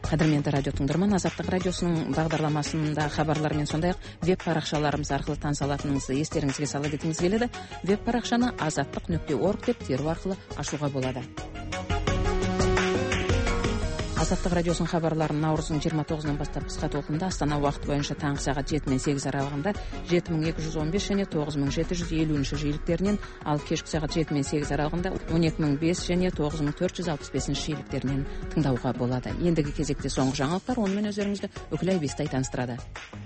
кадырменді радио тыңдарман, Азаттық радиосунун бағдарламасында хабарлар мен сондай ақ веб парақшаларымыз арқылы таныса алатыныңызды естеріңізге сала кеткіміз келеді. Веб парақшаны азаттық нүкте орг деп теру арқылы ашуға болады. Азаттық радиосунун хабарларын наурыздын жыйырма тогузунан бастап кыска толкунда Астана убакыты боюнча таңкы саат жети менен сегиз аралыгында жети миң эки жүз он беш және тогуз миң жети жүз элүүнчү жийликтеринен, ал кечки саат жети менен сегиз аралыгында он эки миң беш және тогуз миң төрт жүз алпыс бешинчи жийликтеринен тыңдауга болот. Ендиги кезекте соңку жаңылыктар, ону менен өздөрүңүздү Өкүлай Бестай таныстырады.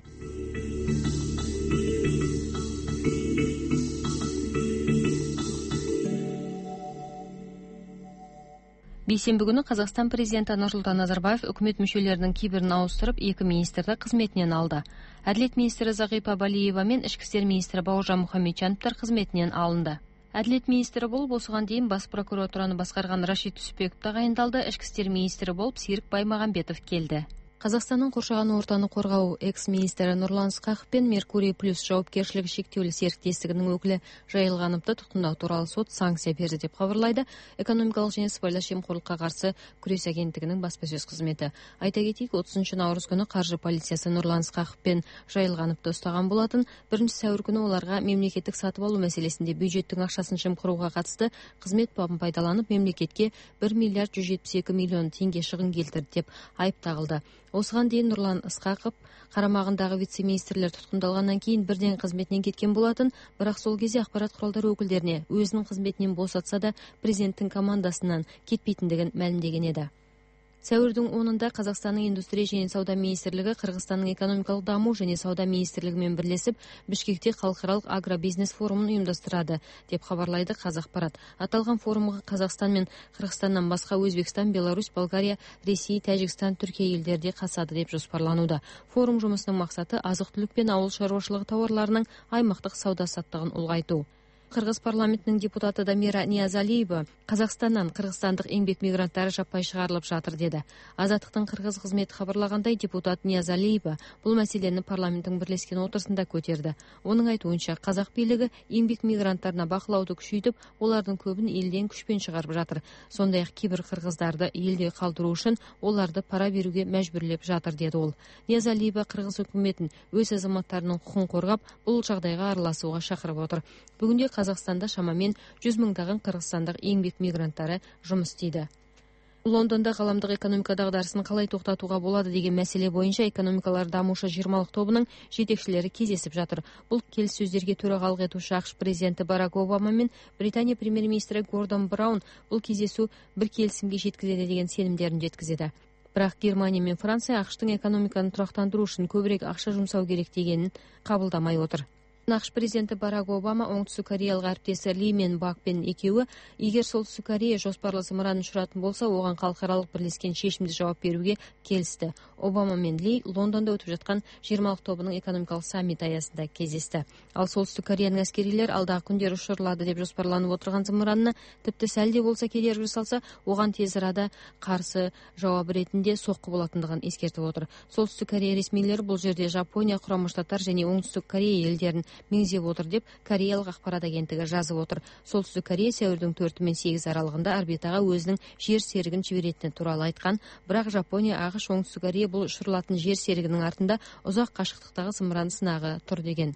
Бейсенбі күні Қазақстан президенті Нұрсұлтан Назарбаев үкімет мүшелерінің кейбірін ауыстырып, екі министрді қызметінен алды. Әділет министрі Зағипа Балиева мен ішкі істер министрі Бауыржан Мұхамеджановтар қызметінен алынды. Әділет министрі болып осыған дейін бас прокуратураны басқарған Рашид Түсіпбеков тағайындалды. Ішкі істер министрі болып Серік Баймағамбетов келді. Қазақстанның қоршаған ортаны қорғау экс-министрі Нұрлан Ысқақов пен Меркурий плюс жауапкершілігі шектеулі серіктестігінің өкілі Жайылғановты тұтқындау туралы сот санкция берді деп хабарлайды экономикалық және сыбайлас жемқорлыққа қарсы күрес агенттігінің баспасөз қызметі. Айта кетейік, отызыншы наурыз күні қаржы полициясы Нұрлан Ысқақов пен Жайылғановты ұстаған болатын. Бірінші сәуір күні оларға мемлекеттік сатып алу мәселесінде бюджеттің ақшасын жымқыруға қатысты қызмет бабын пайдаланып мемлекетке бір миллиард жүз жетпіс екі миллион теңге шығын келтірді деп айып тағылды. Осыған дейін Нұрлан Ысқақов қарамағындағы вице-министрлер тұтқындалғаннан кейін бірден қызметінен кеткен болатын, бірақ сол кезде ақпарат құралдары өкілдеріне өзінің қызметінен босатса да президенттің командасынан кетпейтіндігін мәлімдеген еді. Сәуірдің онында Қазақстанның индустрия және сауда министрлігі Қырғызстанның экономикалық даму және сауда министрлігімен бірлесіп Бішкекте халықаралық агробизнес форумын ұйымдастырады деп хабарлайды Қазақпарат. Аталған форумға Қазақстан мен Қырғызстаннан басқа Өзбекстан, Беларусь, Болгария, Ресей, Тәжікстан, Түркия елдерде қатысады деп жоспарлануда. Форум жұмысының мақсаты азық-түлік пен ауыл шаруашылығы тауарларының аймақтық сауда-саттығын ұлғайту. Қырғыз парламентінің депутаты Дамира Ниязалиева Қазақстаннан қырғызстандық еңбек мигранттары жаппай шығарылып жатыр деді. Азаттықтың қырғыз қызметі хабарлағандай, депутат Ниязалиева бұл мәселені парламенттің бірлескен отырысында көтерді. Оның айтуынша, қазақ билігі еңбек мигранттарына бақылауды күшейтіп, олардың көбін елден күшпен шығарып жатыр. Сондай-ақ кейбір қырғыздарды елде қалдыру үшін оларды пара беруге мәжбүрлеп жатыр деді ол. Ниязалиева қырғыз үкіметін өз азаматтарының құқын қорғап, бұл жағдайға араласуға шақырып отыр. Бүгінде Қазақстанда шамамен жүз мыңдаған қырғызстандық еңбек мигранттары жұмыс істейді. Лондонда ғаламдық экономика дағдарысын қалай тоқтатуға болады деген мәселе бойынша экономикалар дамушы жиырмалық тобының жетекшілері кездесіп жатыр. Бұл келіссөздерге төрағалық етуші ақш президенті Барак Обама мен Британия премьер-министрі Гордон Браун бұл кездесу бір келісімге жеткізеді деген сенімдерін жеткізеді. Бірақ Германия мен Франция ақштың экономиканы тұрақтандыру үшін көбірек ақша жұмсау керек дегенін қабылдамай отыр. ақш президенті Барак Обама оңтүстік кореялық әріптесі Ли мен Бакпен екеуі, егер солтүстік Корея жоспарлы зымыран ұшыратын болса, оған халықаралық бірлескен шешімді жауап беруге келісті. Обама мен Ли Лондонда өтіп жатқан жиырмалық тобының экономикалық саммиті аясында кездесті. Ал солтүстік Кореяның әскерилер алдағы күндері ұшырылады деп жоспарланып отырған зымыранны тіпті сәл де болса кедергі жасалса, оған тез арада қарсы жауап ретінде соққы болатындығын ескертіп отыр. Солтүстік Корея ресмилері бұл жерде Жапония, Құрама Штаттар және оңтүстік Корея елдерін меңзеп отыр деп Кореялық ақпарат агенттігі жазып отыр. Солтүстік Корея сәуірдің төрті мен сегізі аралығында орбитаға өзінің жер серігін жіберетіні туралы айтқан, бірақ Жапония, ақш, оңтүстік Корея бұл ұшырылатын жер серігінің артында ұзақ қашықтықтағы зымыран сынағы тұр деген.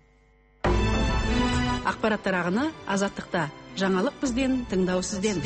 Ақпараттар ағыны Азаттықта. Жаңалық бізден, тыңдау сізден.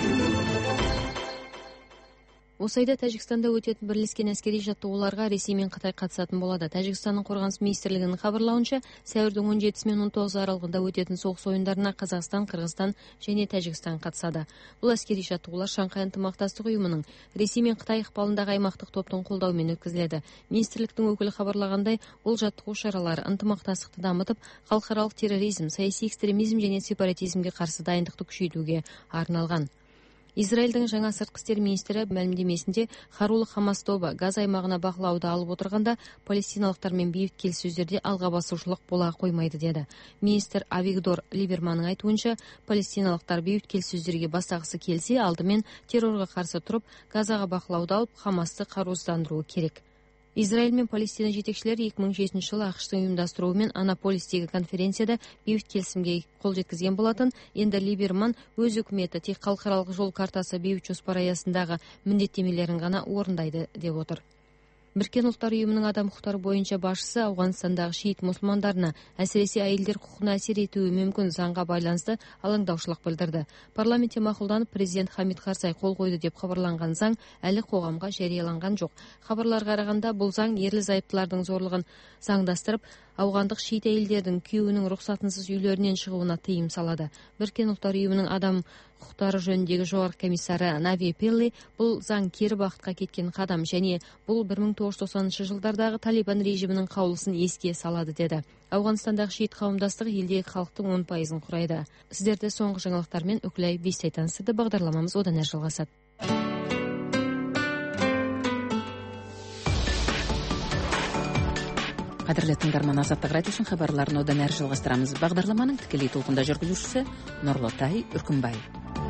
Осы айда Тәжікстанда өтетін бірлескен әскери жаттығуларға Ресей мен Қытай қатысатын болады. Тәжікстанның қорғаныс министрлігінің хабарлауынша, сәуірдің он жетісі мен он тоғызы аралығында өтетін соғыс ойындарына Қазақстан, Қырғызстан және Тәжікстан қатысады. Бұл әскери жаттығулар Шанхай ынтымақтастық ұйымының Ресей мен Қытай ықпалындағы аймақтық топтың қолдауымен өткізіледі. Министрліктің өкілі хабарлағандай, бұл жаттығу шаралары ынтымақтастықты дамытып, халықаралық терроризм, саяси экстремизм және сепаратизмге қарсы дайындықты күшейтуге арналған. Израильдің жаңа сыртқы істер министрі мәлімдемесінде қарулы Хамас тобы Газ аймағына бақылауды алып отырғанда палестиналықтармен бейбіт келіссөздерде алға басушылық бола қоймайды деді. Министр Авигдор Либерманның айтуынша, палестиналықтар бейбіт келіссөздерге бастағысы келсе, алдымен террорға қарсы тұрып, Газаға бақылауды алып, Хамасты қарусыздандыруы керек. Израиль мен Палестина жетекшілері екі мың жетінші жылы ақштың ұйымдастыруымен Анаполистегі конференцияда бейбіт келісімге қол жеткізген болатын. Енді Либерман өз үкіметі тек халықаралық жол картасы бейбіт жоспар аясындағы міндеттемелерін ғана орындайды деп отыр. Біріккен ұлттар ұйымының адам құқықтары бойынша басшысы Ауғанстандағы шиит мұсылмандарына, әсіресе әйелдер құқығына әсер етуі мүмкін заңға байланысты алаңдаушылық білдірді. Парламентте мақұлданып, президент Хамид Карзай қол қойды деп хабарланған заң әлі қоғамға жарияланған жоқ. Хабарларға қарағанда бұл заң ерлі-зайыптылардың зорлығын заңдастырып, ауғандық шиит әйелдердің күйеуінің рұқсатынсыз үйлерінен шығуына тыйым салады. Біріккен ұлттар ұйымының адам құқықтары жөніндегі жоғарғы комиссары Нави Пилли бұл заң кері бағытқа кеткен қадам және бұл бір мың тоғыз жүз тоқсаныншы жылдардағы Талибан режимінің қаулысын еске салады деді. Ауғанстандағы шиит қауымдастығы елдегі халықтың он пайызын құрайды. Сіздерді соңғы жаңалықтармен Үкілай Бестай таныстырды. Бағдарламамыз одан әрі жалғасады. Қадірлі тыңдарман, Азаттық радиосының хабарларын одан әрі жалғастырамыз. Бағдарламаның тікелей толқында жүргізушісі Нұрлытай Үркімбай.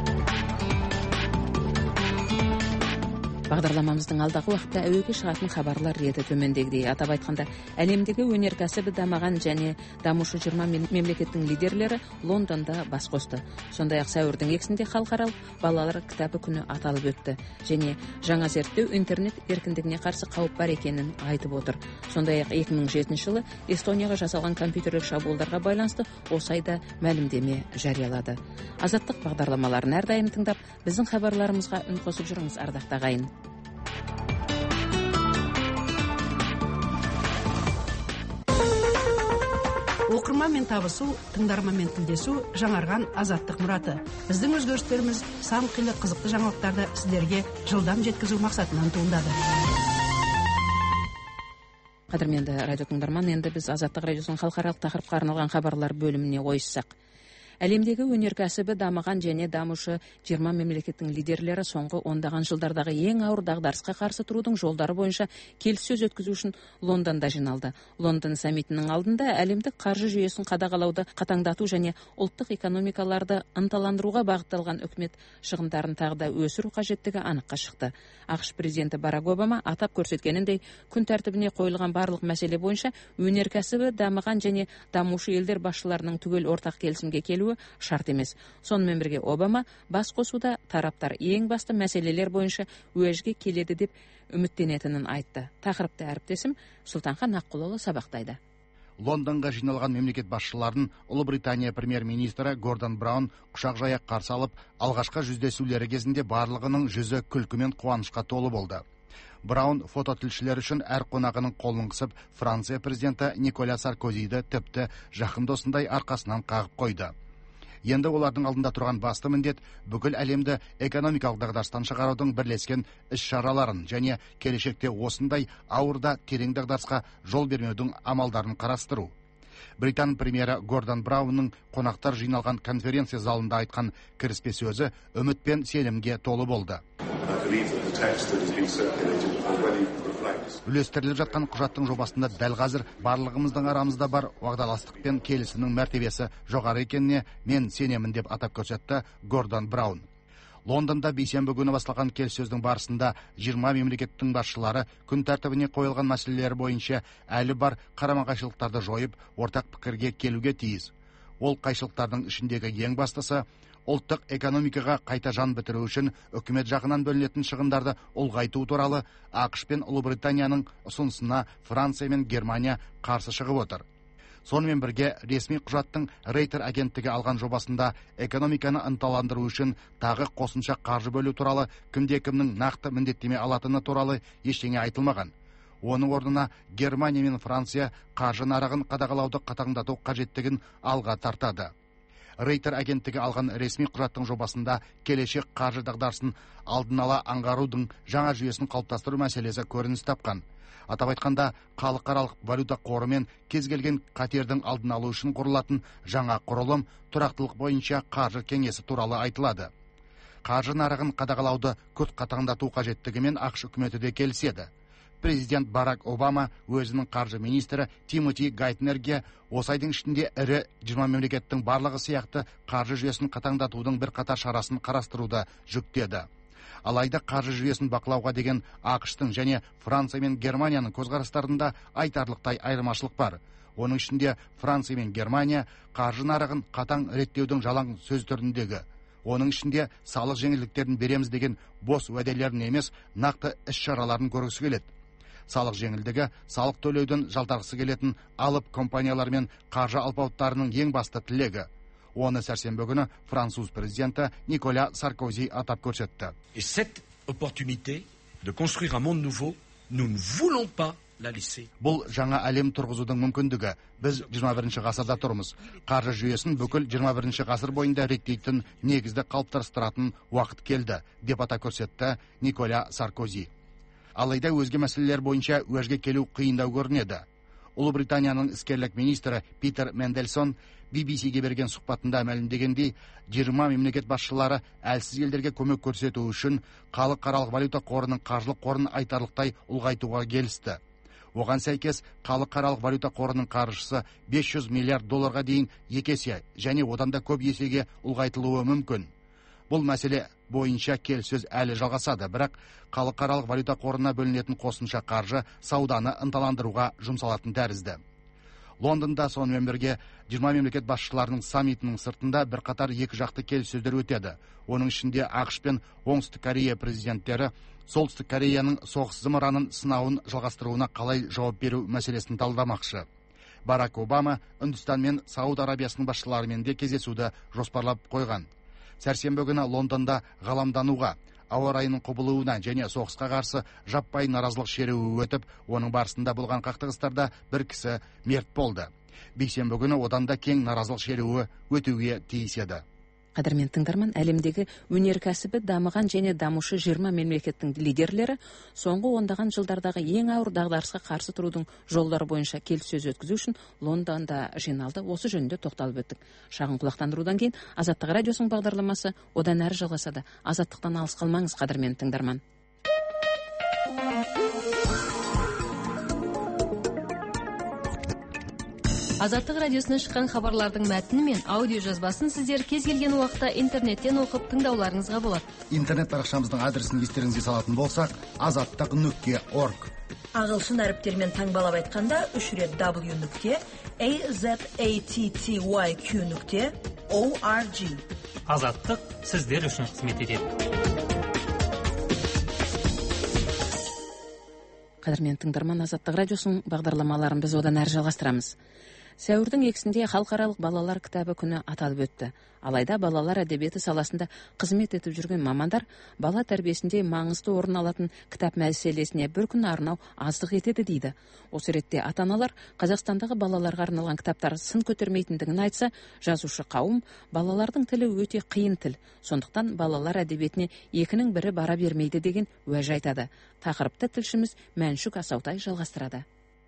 Бағдарламамыздың алдағы уақытта әуеге шығатын хабарлар реті төмендегідей. Атап айтқанда, әлемдегі өнеркәсібі дамыған және дамушы жиырма мемлекеттің лидерлері Лондонда бас қосты. Сондай-ақ сәуірдің екісінде халықаралық балалар кітабы күні аталып өтті және жаңа зерттеу интернет еркіндігіне қарсы қауіп бар екенін айтып отыр. Сондай-ақ екі мың жетінші жылы Эстонияға жасалған компьютерлік шабуылдарға байланысты осы айда мәлімдеме жариялады. Азаттық бағдарламаларын әрдайым тыңдап, біздің хабарларымызға үн қосып жүріңіз, ардақты ағайын. Оқырманмен табысу, тыңдарманмен тілдесу жаңарған азаттық мұраты. Біздің өзгерістеріміз сан қилы қызықты жаңалықтарды сіздерге жылдам жеткізу мақсатынан туындады. Қадірменді радио тыңдарман, енді біз Азаттық радиосының халықаралық тақырыпқа арналған хабарлар бөліміне ойыссақ. Әлемдегі өнеркәсібі дамыған және дамушы жиырма мемлекеттің лидерлері соңғы ондаған жылдардағы ең ауыр дағдарысқа қарсы тұрудың жолдары бойынша келіссөз өткізу үшін Лондонда жиналды. Лондон саммитінің алдында әлемдік қаржы жүйесін қадағалауды қатаңдату және ұлттық экономикаларды ынталандыруға бағытталған үкімет шығындарын тағы да өсіру қажеттігі аныққа шықты. ақш президенті Барак Обама атап көрсеткеніндей, күн тәртібіне қойылған барлық мәселе бойынша өнеркәсібі дамыған және дамушы елдер басшыларының түгел ортақ келісімге келуі шарт емес. Сонымен бірге Обама бас қосуда тараптар ең басты мәселелер бойынша уәжге келеді деп үміттенетінін айтты. Тақырыпты әріптесім Сұлтанхан Аққұлұлы сабақтайды. Лондонға жиналған мемлекет басшыларын Ұлыбритания премьер-министрі Гордон Браун құшақ жая қарсы алып, алғашқы жүздесулері кезінде барлығының жүзі күлкі мен қуанышқа толы болды. Браун фототілшілер үшін әр қонағының қолын қысып, Франция президенті Николя Саркозиді тіпті жақын досындай арқасынан қағып қойды. Енді олардың алдында тұрған басты міндет бүкіл әлемді экономикалық дағдарыстан шығарудың бірлескен іс-шараларын және келешекте осындай ауырда терең дағдарысқа жол бермеудің амалдарын қарастыру. Британ премьері Гордон Браунның қонақтар жиналған конференция залында айтқан кіріспе сөзі үміт пен сенімге толы болды. Үлестіріліп жатқан құжаттың жобасында дәл қазір барлығымыздың арамызда бар уағдаластық пен келісімнің мәртебесі жоғары екеніне мен сенемін деп атап көрсетті Гордон Браун. Лондонда бейсенбі күні басталған келіссөздің барысында жиырма мемлекеттің басшылары күн тәртібіне қойылған мәселелер бойынша әлі бар қарама-қайшылықтарды жойып, ортақ пікірге келуге тиіс. Ол қайшылықтардың ішіндегі ең бастысы ұлттық экономикаға қайта жан бітіру үшін үкімет жағынан бөлінетін шығындарды ұлғайту туралы ақш пен Ұлыбританияның ұсынысына Франция мен Германия қарсы шығып отыр. Сонымен бірге ресми құжаттың Рейтер агенттігі алған жобасында экономиканы ынталандыру үшін тағы қосымша қаржы бөлу туралы кімде-кімнің нақты міндеттеме алатыны туралы ештеңе айтылмаған. Оның орнына Германия мен Франция қаржы нарығын қадағалауды қатаңдату қажеттігін алға тартады. Рейтер агенттігі алған ресми құжаттың жобасында келешек қаржы дағдарысын алдын ала аңғарудың жаңа жүйесін қалыптастыру мәселесі көрініс тапқан. Атап айтқанда, халықаралық валюта қоры мен кез келген қатердің алдын алу үшін құрылатын жаңа құрылым тұрақтылық бойынша қаржы кеңесі туралы айтылады. Қаржы нарығын қадағалауды күрт қатаңдату қажеттігімен ақш үкіметі де келіседі. Президент Барак Обама өзінің қаржы министрі Тимоти Гайтнерге осы айдың ішінде ірі жиырма мемлекеттің барлығы сияқты қаржы жүйесін қатаңдатудың бір қатар шарасын қарастыруды жүктеді. Алайда қаржы жүйесін бақылауға деген ақштың және Франция мен Германияның көзқарастарында айтарлықтай айырмашылық бар. Оның ішінде Франция мен Германия қаржы нарығын қатаң реттеудің жалаң сөз түріндегі, оның ішінде салық жеңілдіктерін береміз деген бос уәделерін емес, нақты іс-шараларын көргісі келеді. салық жеңілдігі салық төлеуден жалтарғысы келетін алып компаниялар мен қаржы алпауыттарының ең басты тілегі. Оны сәрсенбі күні француз президенті Николя Саркози атап көрсетті. Et cette opportunité de construire un monde nouveau, nous ne voulons pas la laisser. Бұл жаңа әлем тұрғызудың мүмкіндігі. Біз жиырма бірінші ғасырда тұрмыз. Қаржы жүйесін бүкіл жиырма бірінші ғасыр бойында реттейтін негізді қалыптастыратын уақыт келді, деп атап көрсетті Николя Саркози. Алайда өзге мәселелер бойынша уәжге келу қиындау көрінеді. Ұлыбританияның іскерлік министрі Питер Мендельсон би би си-ге берген сұхбатында мәлімдегендей, жиырма мемлекет басшылары әлсіз елдерге көмек көрсету үшін халықаралық валюта қорының қаржылық қорын айтарлықтай ұлғайтуға келісті. Оған сәйкес халықаралық валюта қорының қаржысы бес жүз миллиард долларға дейін екі есе және одан да көп есеге ұлғайтылуы мүмкін. Бұл мәселе бойынша келіссөз әлі жалғасады, бірақ халықаралық валюта қорына бөлінетін қосымша қаржы сауданы ынталандыруға жұмсалатын тәрізді. Лондонда сонымен бірге жиырма мемлекет басшыларының саммитінің сыртында бір қатар екі жақты келіссөздер өтеді. Оның ішінде ақш пен Оңтүстік Корея президенттері Солтүстік Кореяның соғыс зымыранын сынауын жалғастыруына қалай жауап беру мәселесін талдамақшы. Барак Обама Үндістан мен Сауд Арабиясының басшыларымен де кездесуді жоспарлап қойған. Сәрсенбі күні Лондонда ғаламдануға, ауа райының құбылуына және соғысқа қарсы жаппай наразылық шеруі өтіп, оның барысында болған қақтығыстарда бір кісі мерт болды. Бейсенбі күні одан да кең наразылық шеруі өтуге тиіс еді. Қадірмен тыңдарман, әлемдегі өнеркәсібі дамыған және дамушы жиырма мемлекеттің лидерлері соңғы ондаған жылдардағы ең ауыр дағдарысқа қарсы тұрудың жолдары бойынша келіссөз өткізу үшін Лондонда жиналды. Осы жөнінде тоқталып өттік. Шағын құлақтандырудан кейін Азаттық радиосының бағдарламасы одан әрі жалғасады. Азаттықтан алыс қалмаңыз, қадірмен тыңдарман. Азаттық радиосынан шыққан хабарлардың мәтіні мен аудио жазбасын сіздер кез келген уақытта интернеттен оқып тыңдауларыңызға болады. Интернет парақшамыздың адресін естеріңізге салатын болсақ, азаттық нүкте орг. Ағылшын әріптермен таңбалап айтқанда үш рет w нүкте azatty нүкте org. Азаттық сіздер үшін қызмет етеді. Қадірмен тыңдарман, Азаттық радиосының бағдарламаларын біз одан әрі жалғастырамыз. Сәуірдің екісінде халықаралық балалар кітабы күні аталып өтті. Алайда балалар әдебиеті саласында қызмет етіп жүрген мамандар бала тәрбиесінде маңызды орын алатын кітап мәселесіне бір күн арнау аздық етеді дейді. Осы ретте ата-аналар Қазақстандағы балаларға арналған кітаптар сын көтермейтіндігін айтса, жазушы қауым балалардың тілі өте қиын тіл. Сондықтан балалар әдебиетіне екінің бірі бара бермейді деген уәж айтады. Тақырыпты тілшіміз Мәншүк Асаутай жалғастырады.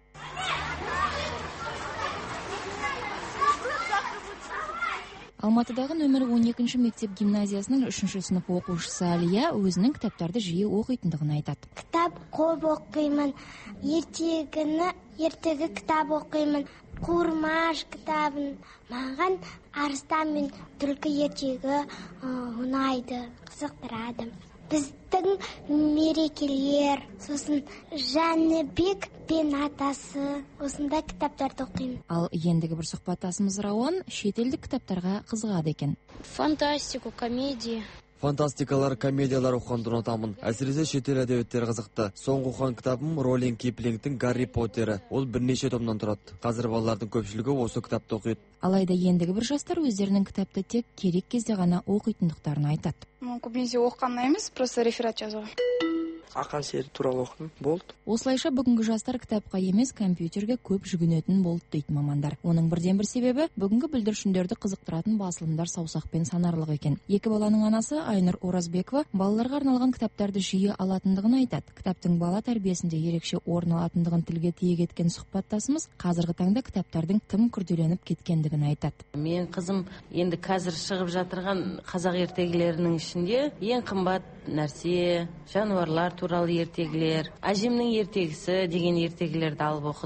Алматыдағы нөмір он екінші мектеп гимназиясының үшінші сынып оқушысы Алия өзінің кітаптарды жиі оқитындығын айтады. Кітап көп оқимын, ертегіні, ертегі кітап оқимын, Қурмаш кітабын. Маған арыстан мен түлкі ертегі ұнайды, қызықтырады. Біздің мерекелер, сосын Жәнібек пен атасы, осындай кітаптарды оқимын. Ал ендігі бір сұхбаттасымыз Рауан шетелдік кітаптарға қызығады екен. Фантастику, комедия. Фантастикалар, комедиялар оқуды ұнатамын. Әсіресе шетел әдебиеттері қызықты. Соңғы оқыған кітабым Роллинг Киплингтің Гарри Поттері. Ол бірнеше томнан тұрады. Қазір балалардың көпшілігі осы кітапты оқиды. Алайда ендігі бір жастар өздерінің кітапты тек керек кезде ғана оқитындықтарын айтады. Көбінесе оқығаннан емес, просто реферат жазуға. Ақан сері туралы оқыдым, болды. Осылайша бүгінгі жастар кітапқа емес компьютерге көп жүгінетін болды дейді мамандар. Оның бірден бір себебі бүгінгі бүлдіршіндерді қызықтыратын басылымдар саусақпен санарлық екен. Екі баланың анасы Айнұр Оразбекова балаларға арналған кітаптарды жиі алатындығын айтады. Кітаптың бала тәрбиесінде ерекше орын алатындығын тілге тиек еткен сұхбаттасымыз қазіргі таңда кітаптардың тым күрделеніп кеткендігін айтады. Мен қызым енді қазір шығып жатырған қазақ ертегілерінің ішінде ең қымбат нәрсе, жануарлар туралы ертегілер, әжемнің ертегісі деген ертегілерді алып оқыды.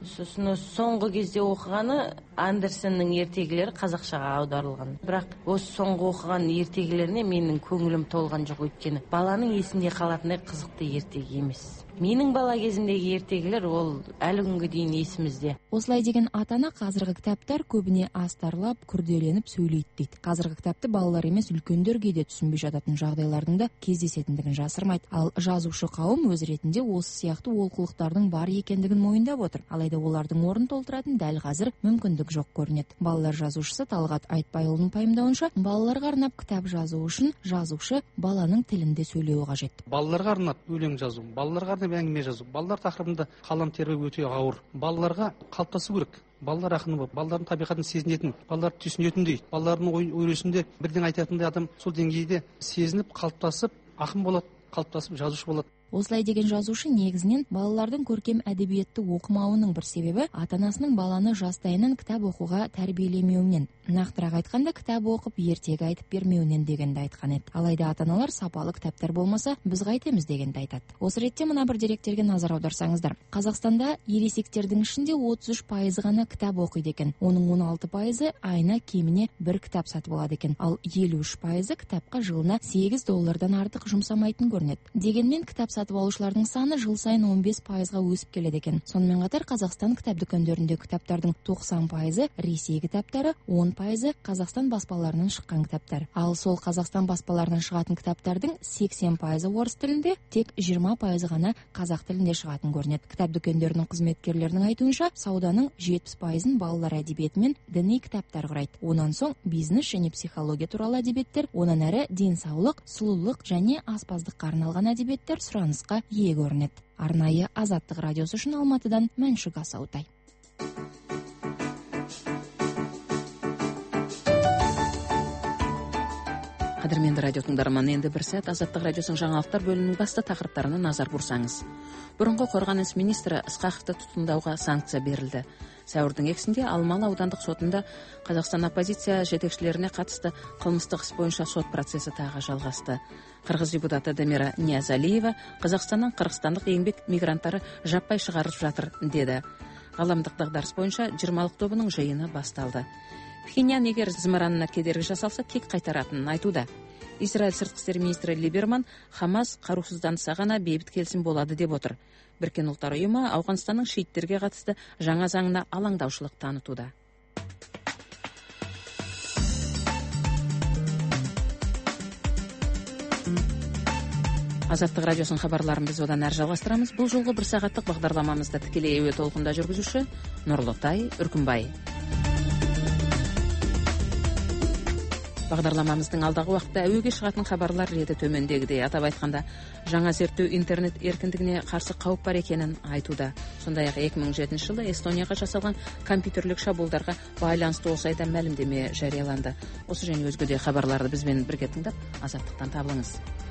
сосын соңғы кезде оқығаны Андерсеннің ертегілері қазақшаға аударылған. Бірақ осы соңғы оқыған ертегілеріне менің көңілім толған жоқ, өйткені баланың есінде қалатындай қызықты ертегі емес. Менің бала кезімдегі ертегілер ол әлі күнге дейін есімізде. Осылай деген ата-ана қазіргі кітаптар көбіне астарлап, күрделеніп сөйлейді дейді. Қазіргі кітапты балалар емес үлкендер кейде түсінбей жататын жағдайлардың да кездесетіндігін жасырмайды. Ал жазушы қауым өз ретінде осы сияқты олқылықтардың бар екендігін мойындап отыр. Алайда олардың орнын толтыратын дәл қазір мүмкіндік жоқ көрінеді. Балалар жазушысы Талғат Айтбайұлының пайымдауынша, балаларға арнап кітап жазу үшін жазушы баланың тілінде сөйлеуі қажет. Балаларға арнап өлең жазу, балаларға арнап әңгіме жазу, балалар тақырыбында қалам тербеу өте ауыр. Балаларға қалыптасу керек. Балалар ақыны болып, балалардың табиғатын сезінетін, балалар түсінетіндей, балалардың ой өресінде бірден айтатындай адам сол деңгейде сезініп, қалыптасып, ақын болады, қалыптасып, жазушы болады. Осылай деген жазушы негізінен балалардың көркем әдебиетті оқымауының бір себебі ата-анасының баланы жастайынан кітап оқуға тәрбиелемеуінен, нақтырақ айтқанда кітап оқып ертегі айтып бермеуінен дегенді айтқан еді. Алайда ата-аналар сапалы кітаптар болмаса, біз қайтеміз дегенді айтады. Осы ретте мына бір деректерге назар аударсаңыздар. Қазақстанда ересектердің ішінде отыз үш пайызы ғана кітап оқиды екен. Оның он алты пайызы айына кеміне бір кітап сатып алады екен. Ал елу үш пайызы кітапқа жылына сегіз доллардан артық жұмсамайтын көрінеді. Дегенмен кітап сатып алушылардың саны жыл сайын он бес пайызға өсіп келеді екен. Сонымен қатар Қазақстан кітап дүкендерінде кітаптардың тоқсан пайызы Ресей кітаптары, он пайызы Қазақстан баспаларынан шыққан кітаптар. Ал сол Қазақстан баспаларынан шығатын кітаптардың сексен пайызы орыс тілінде, тек жиырма пайызы ғана қазақ тілінде шығатын көрінеді. Кітап дүкендерінің қызметкерлерінің айтуынша, сауданың жетпіс пайызын балалар әдебиеті мен діни кітаптар құрайды. Онан соң бизнес және психология туралы әдебиеттер, онан әрі денсаулық, сұлулық және аспаздыққа арналған әдебиеттер сұранысқа ие көрінеді. Арнайы Азаттық радиосы үшін Алматыдан Мәншүк Асаутай. Қадірменді радио тыңдарман, енді бір сәт Азаттық радиосының жаңалықтар бөлімінің басты тақырыптарына назар бұрсаңыз. Бұрынғы қорғаныс министрі Ысқақовты тұтқындауға санкция берілді. Сәуірдің екісінде Алмалы аудандық сотында Қазақстан оппозиция жетекшілеріне қатысты қылмыстық іс бойынша сот процесі тағы жалғасты. Қырғыз депутаты Демира Ниязалиева Қазақстаннан қырғызстандық еңбек мигранттары жаппай шығарып жатыр деді. Ғаламдық дағдарыс бойынша жиырмалық тобының жиыны басталды. Пхеньян егер зымыранына кедергі жасалса кек қайтаратынын айтуда. Израиль сыртқы істер министрі Либерман Хамас қарусызданса ғана бейбіт келісім болады деп отыр. Біріккен ұлттар ұйымы Ауғанстанның шииттерге қатысты жаңа заңына алаңдаушылық танытуда. Азаттық радиосының хабарларын біз одан әрі жалғастырамыз. Бұл жолғы бір сағаттық бағдарламамызды тікелей әуе толқында жүргізуші Нұрлытай Үркімбай. Бағдарламамыздың алдағы уақытта әуеге шығатын хабарлар реті төмендегідей. Атап айтқанда, жаңа зерттеу интернет еркіндігіне қарсы қауіп бар екенін айтуда. Сондай-ақ екі мың жетінші жылы Эстонияға жасалған компьютерлік шабуылдарға байланысты осы айда мәлімдеме жарияланды. Осы және өзге де хабарларды бізбен бірге тыңдап, азаттықтан табылыңыз.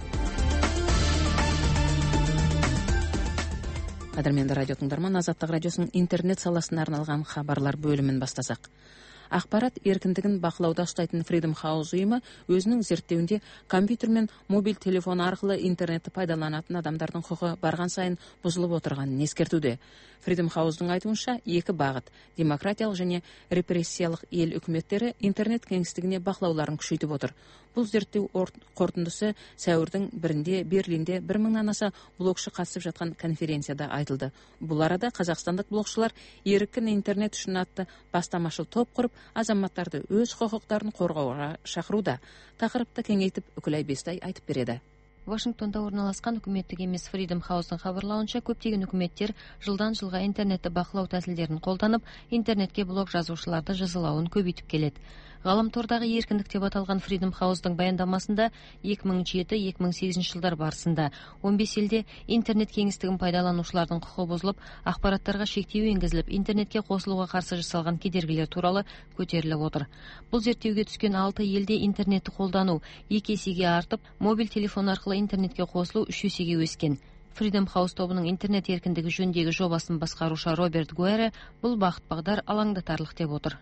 Қадірменді радио тыңдарман, Азаттық радиосының интернет саласына арналған хабарлар бөлімін бастасақ. Ақпарат еркіндігін бақылауда ұстайтын Freedom House ұйымы өзінің зерттеуінде компьютер мен мобиль телефон арқылы интернетті пайдаланатын адамдардың құқы барған сайын бұзылып отырғанын ескертуде. Freedom House-дың айтуынша екі бағыт – демократиялық және репрессиялық ел үкіметтері интернет кеңістігіне бақылауларын күшейтіп отыр. Бұл зерттеу қорытындысы сәуірдің бірінде Берлинде бір мыңнан аса блогшы қатысып жатқан конференцияда айтылды. Бұл арада қазақстандық блогшылар еркін интернет үшін атты бастамашыл топ құрып, азаматтарды өз құқықтарын қорғауға шақыруда. Тақырыпты кеңейтіп Үкілай Бестай айтып береді. Вашингтонда орналасқан үкіметтік емес Freedom House-ның хабарлауынша, көптеген үкіметтер жылдан жылға интернетті бақылау тәсілдерін қолданып, интернетке блог жазушыларды жазалауын көбейтіп келеді. Ғаламтордағы еркіндік деп аталған Freedom House-дың баяндамасында екі мың жеті - екі мың сегізінші жылдар барысында он бес елде интернет кеңістігін пайдаланушылардың құқы бұзылып, ақпараттарға шектеу енгізіліп, интернетке қосылуға қарсы жасалған кедергілер туралы көтеріліп отыр. Бұл зерттеуге түскен алты елде интернетті қолдану екі есеге артып, мобиль телефон арқылы интернетке қосылу үш есеге өскен. Freedom House тобының интернет еркіндігі жөніндегі жобасын басқарушы Роберт Гуэре бұл бағыт-бағдар алаңдатарлық деп отыр.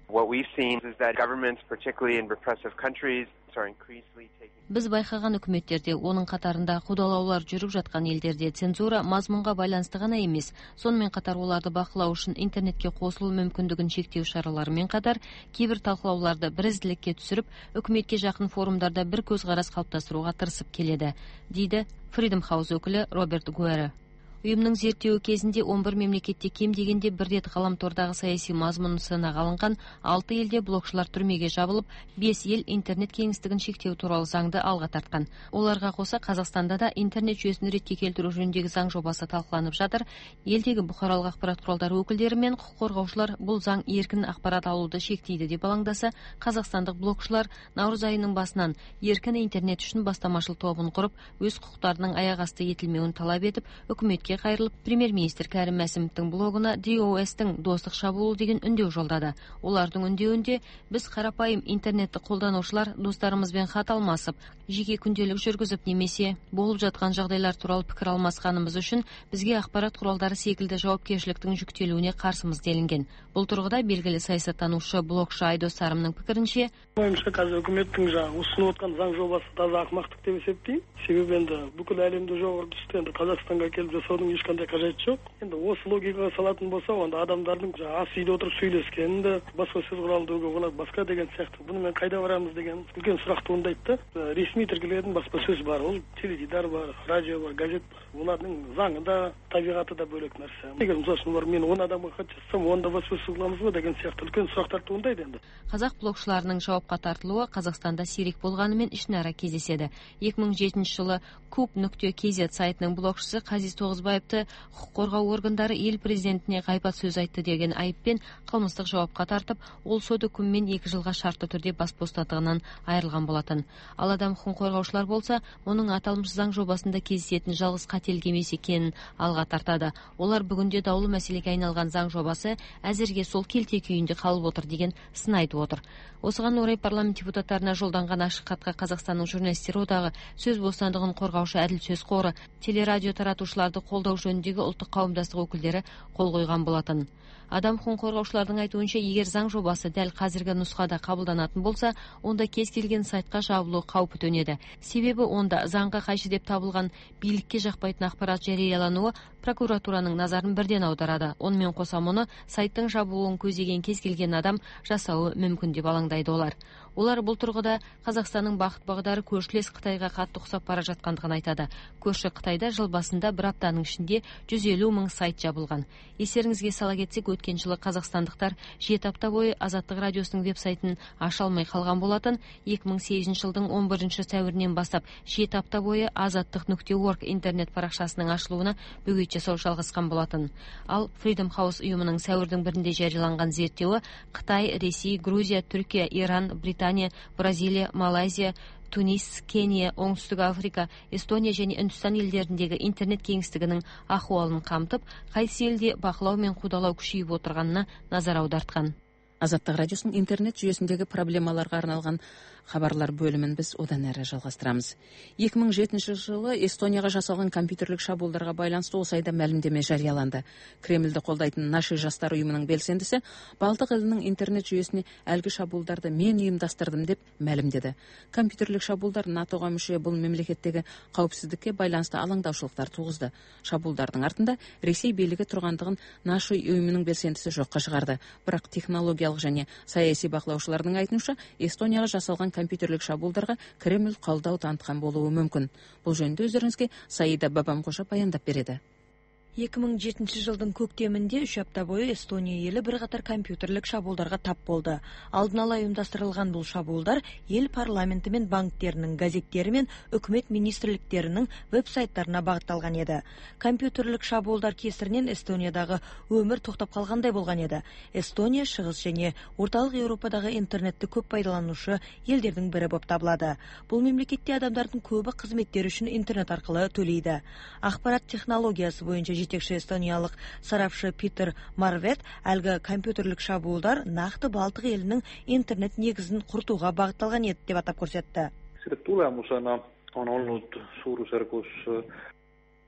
Біз байқаған үкіметтерде, оның қатарында қудалаулар жүріп жатқан елдерде цензура мазмұнға байланысты ғана емес, сонымен қатар оларды бақылау үшін интернетке қосылу мүмкіндігін шектеу шараларымен қатар, кейбір талқылауларды бірізділікке түсіріп, үкіметке жақын форумдарда бір көзқарас қалыптастыруға тырысып келеді, дейді Freedom House өкілі Роберт Гуэра. Ұйымның зерттеуі кезінде он бір мемлекетте кем дегенде бір рет ғаламтордағы саяси мазмұн сынаға алынған, алты елде блогшылар түрмеге жабылып, бес ел интернет кеңістігін шектеу туралы заңды алға тартқан. Оларға қоса Қазақстанда да интернет жүйесін ретке келтіру жөніндегі заң жобасы талқыланып жатыр. Елдегі бұқаралық ақпарат құралдары өкілдері мен құқық қорғаушылар бұл заң еркін ақпарат алуды шектейді деп алаңдаса, қазақстандық блогшылар наурыз айының басынан еркін интернет үшін бастамашыл тобын құрып, өз құқықтарының аяқ асты етілмеуін талап етіп, үкіметке қайрылып, премьер-министр Кәрім Мәсімовтің блогына ди о эс-тің достық шабуылы деген үндеу жолдады. Олардың үндеуінде біз қарапайым интернетті қолданушылар достарымызбен хат алмасып, жеке күнделік жүргізіп немесе болып жатқан жағдайлар туралы пікір алмасқанымыз үшін бізге ақпарат құралдары секілді жауапкершіліктің жүктелуіне қарсымыз делінген. Бұл тұрғыда белгілі саясаттанушы блогшы Айдос Сарымның пікірінше, ойымша қазір үкіметтің жаңағы ұсынып отқан заң жобасы таза ақымақтық деп есептеймін. Себебі енді бүкіл әлемде жоғары түсті, енді Қазақстанға келіп жасаудың ешқандай қажеті жоқ. Енді осы логикаға салатын болса, онда адамдардың жаңағы ас үйде отырып сөйлескенді, баспасөз құралдыға олар басқа деген сияқты. Бұны мен қайда барамыз деген үлкен сұрақ туындайды да. Ресми тіркелетін баспасөз бар, ол теледидар бар, радио бар, газет бар. Олардың заңы да, табиғаты да бөлек нәрсе. Егер мысалы бар мен он адамға хат жазсам, онда баспасөз қыламыз ба деген сияқты үлкен сұрақтар туындайды енді. Қазақ блогшыларының жауапқа тартылуы Қазақстанда сирек болғанымен ішінара кездеседі. екі мың жетінші жылы куб нүкте кз сайтының блогшысы Қазис Тоғызбаевты құқық қорғау органдары ел президентіне ғайбат сөз айтты деген айыппен қылмыстық жауапқа тартып, ол сот үкімімен екі жылға шартты түрде бас бостандығынан айырылған болатын. Ал адам құқық қорғаушылар болса, оның аталмыш заң жобасында кездесетін жалғыз қателік емес екенін алға тартады. Олар бүгінде даулы мәселеге айналған заң жобасы әзірге сол келте күйінде қалып отыр деген сын айтып отыр. Осыған орай парламент депутаттарына жолданған ашық хатқа Қазақстанның журналистер одағы, сөз бостандығын қорғаушы әділ сөз қоры, телерадио таратушыларды қолдау жөніндегі ұлттық қауымдастық өкілдері қол қойған болатын. Адам құқығын қорғаушылардың айтуынша, егер заң жобасы дәл қазіргі нұсқада қабылданатын болса, онда кез келген сайтқа жабылу қаупі төнеді. Себебі онда заңға қайшы деп табылған билікке жақпайтын ақпарат жариялануы прокуратураның назарын бірден аударады. Онымен қоса мұны сайттың жабылуын көздеген кез келген адам жасауы мүмкін деп алаңдайды олар. Олар бұл тұрғыда Қазақстанның бақыт бағдары көршілес Қытайға қатты ұқсап бара жатқандығын айтады. Көрші Қытайда жыл басында бір аптаның ішінде жүз елу мың сайт жабылған. Естеріңізге сала кетсек, өткен жылы қазақстандықтар жеті апта бойы Азаттық радиосының веб-сайтын аша алмай қалған болатын. екі мың сегізінші жылдың он бірінші сәуірінен бастап жеті апта бойы азаттық нүкте орг интернет парақшасының ашылуына бөгет жасау жалғасқан болатын. Ал Freedom House ұйымының сәуірдің бірінде жарияланған зерттеуі Қытай, Ресей, Грузия, Түркия, Иран, Британия, Бразилия, Малайзия, Тунис, Кения, Оңтүстік Африка, Эстония және Үндістан елдеріндегі интернет кеңістігінің ахуалын қамтып, қайсы елде бақылау мен қудалау күшейіп отырғанына назар аудартқан. Азаттық радиосының интернет жүйесіндегі проблемаларға арналған хабарлар бөлімін біз одан әрі жалғастырамыз. екі мың жетінші жылы Эстонияға жасалған компьютерлік шабуылдарға байланысты осы айда мәлімдеме жарияланды. Кремльді қолдайтын Наши жастар ұйымының белсендісі Балтық елінің интернет жүйесіне әлгі шабуылдарды мен ұйымдастырдым деп мәлімдеді. Компьютерлік шабуылдар натоға мүше бұл мемлекеттегі қауіпсіздікке байланысты алаңдаушылықтар туғызды. Шабуылдардың артында Ресей билігі тұрғандығын Наши ұйымының белсендісі жоққа шығарды. Бірақ технологиялық және саяси бақылаушылардың айтуынша, Эстонияға жасалған компьютерлік шабуылдарға Кремль қолдау танытқан болуы мүмкін. Бұл жөнінде өздеріңізге Саида Бабамқожа баяндап береді. екі мың жетінші жылдың көктемінде үш апта бойы Эстония елі бірқатар компьютерлік шабуылдарға тап болды. Алдын ала ұйымдастырылған бұл шабуылдар ел парламенті мен банктерінің, газеттері мен үкімет министрліктерінің веб-сайттарына бағытталған еді. Компьютерлік шабуылдар кесірінен Эстониядағы өмір тоқтап қалғандай болған еді. Эстония шығыс және орталық Еуропадағы интернетті көп пайдаланушы елдердің бірі болып табылады. Бұл мемлекетте адамдардың көбі қызметтер үшін интернет арқылы төлейді. Ақпарат технологиясы бойынша жетекші эстониялық сарапшы Питер Марвет әлгі компьютерлік шабуылдар нақты Балтық елінің интернет негізін құртуға бағытталған еді деп атап көрсетті. Selle tulemusena on olnud suurusjärgus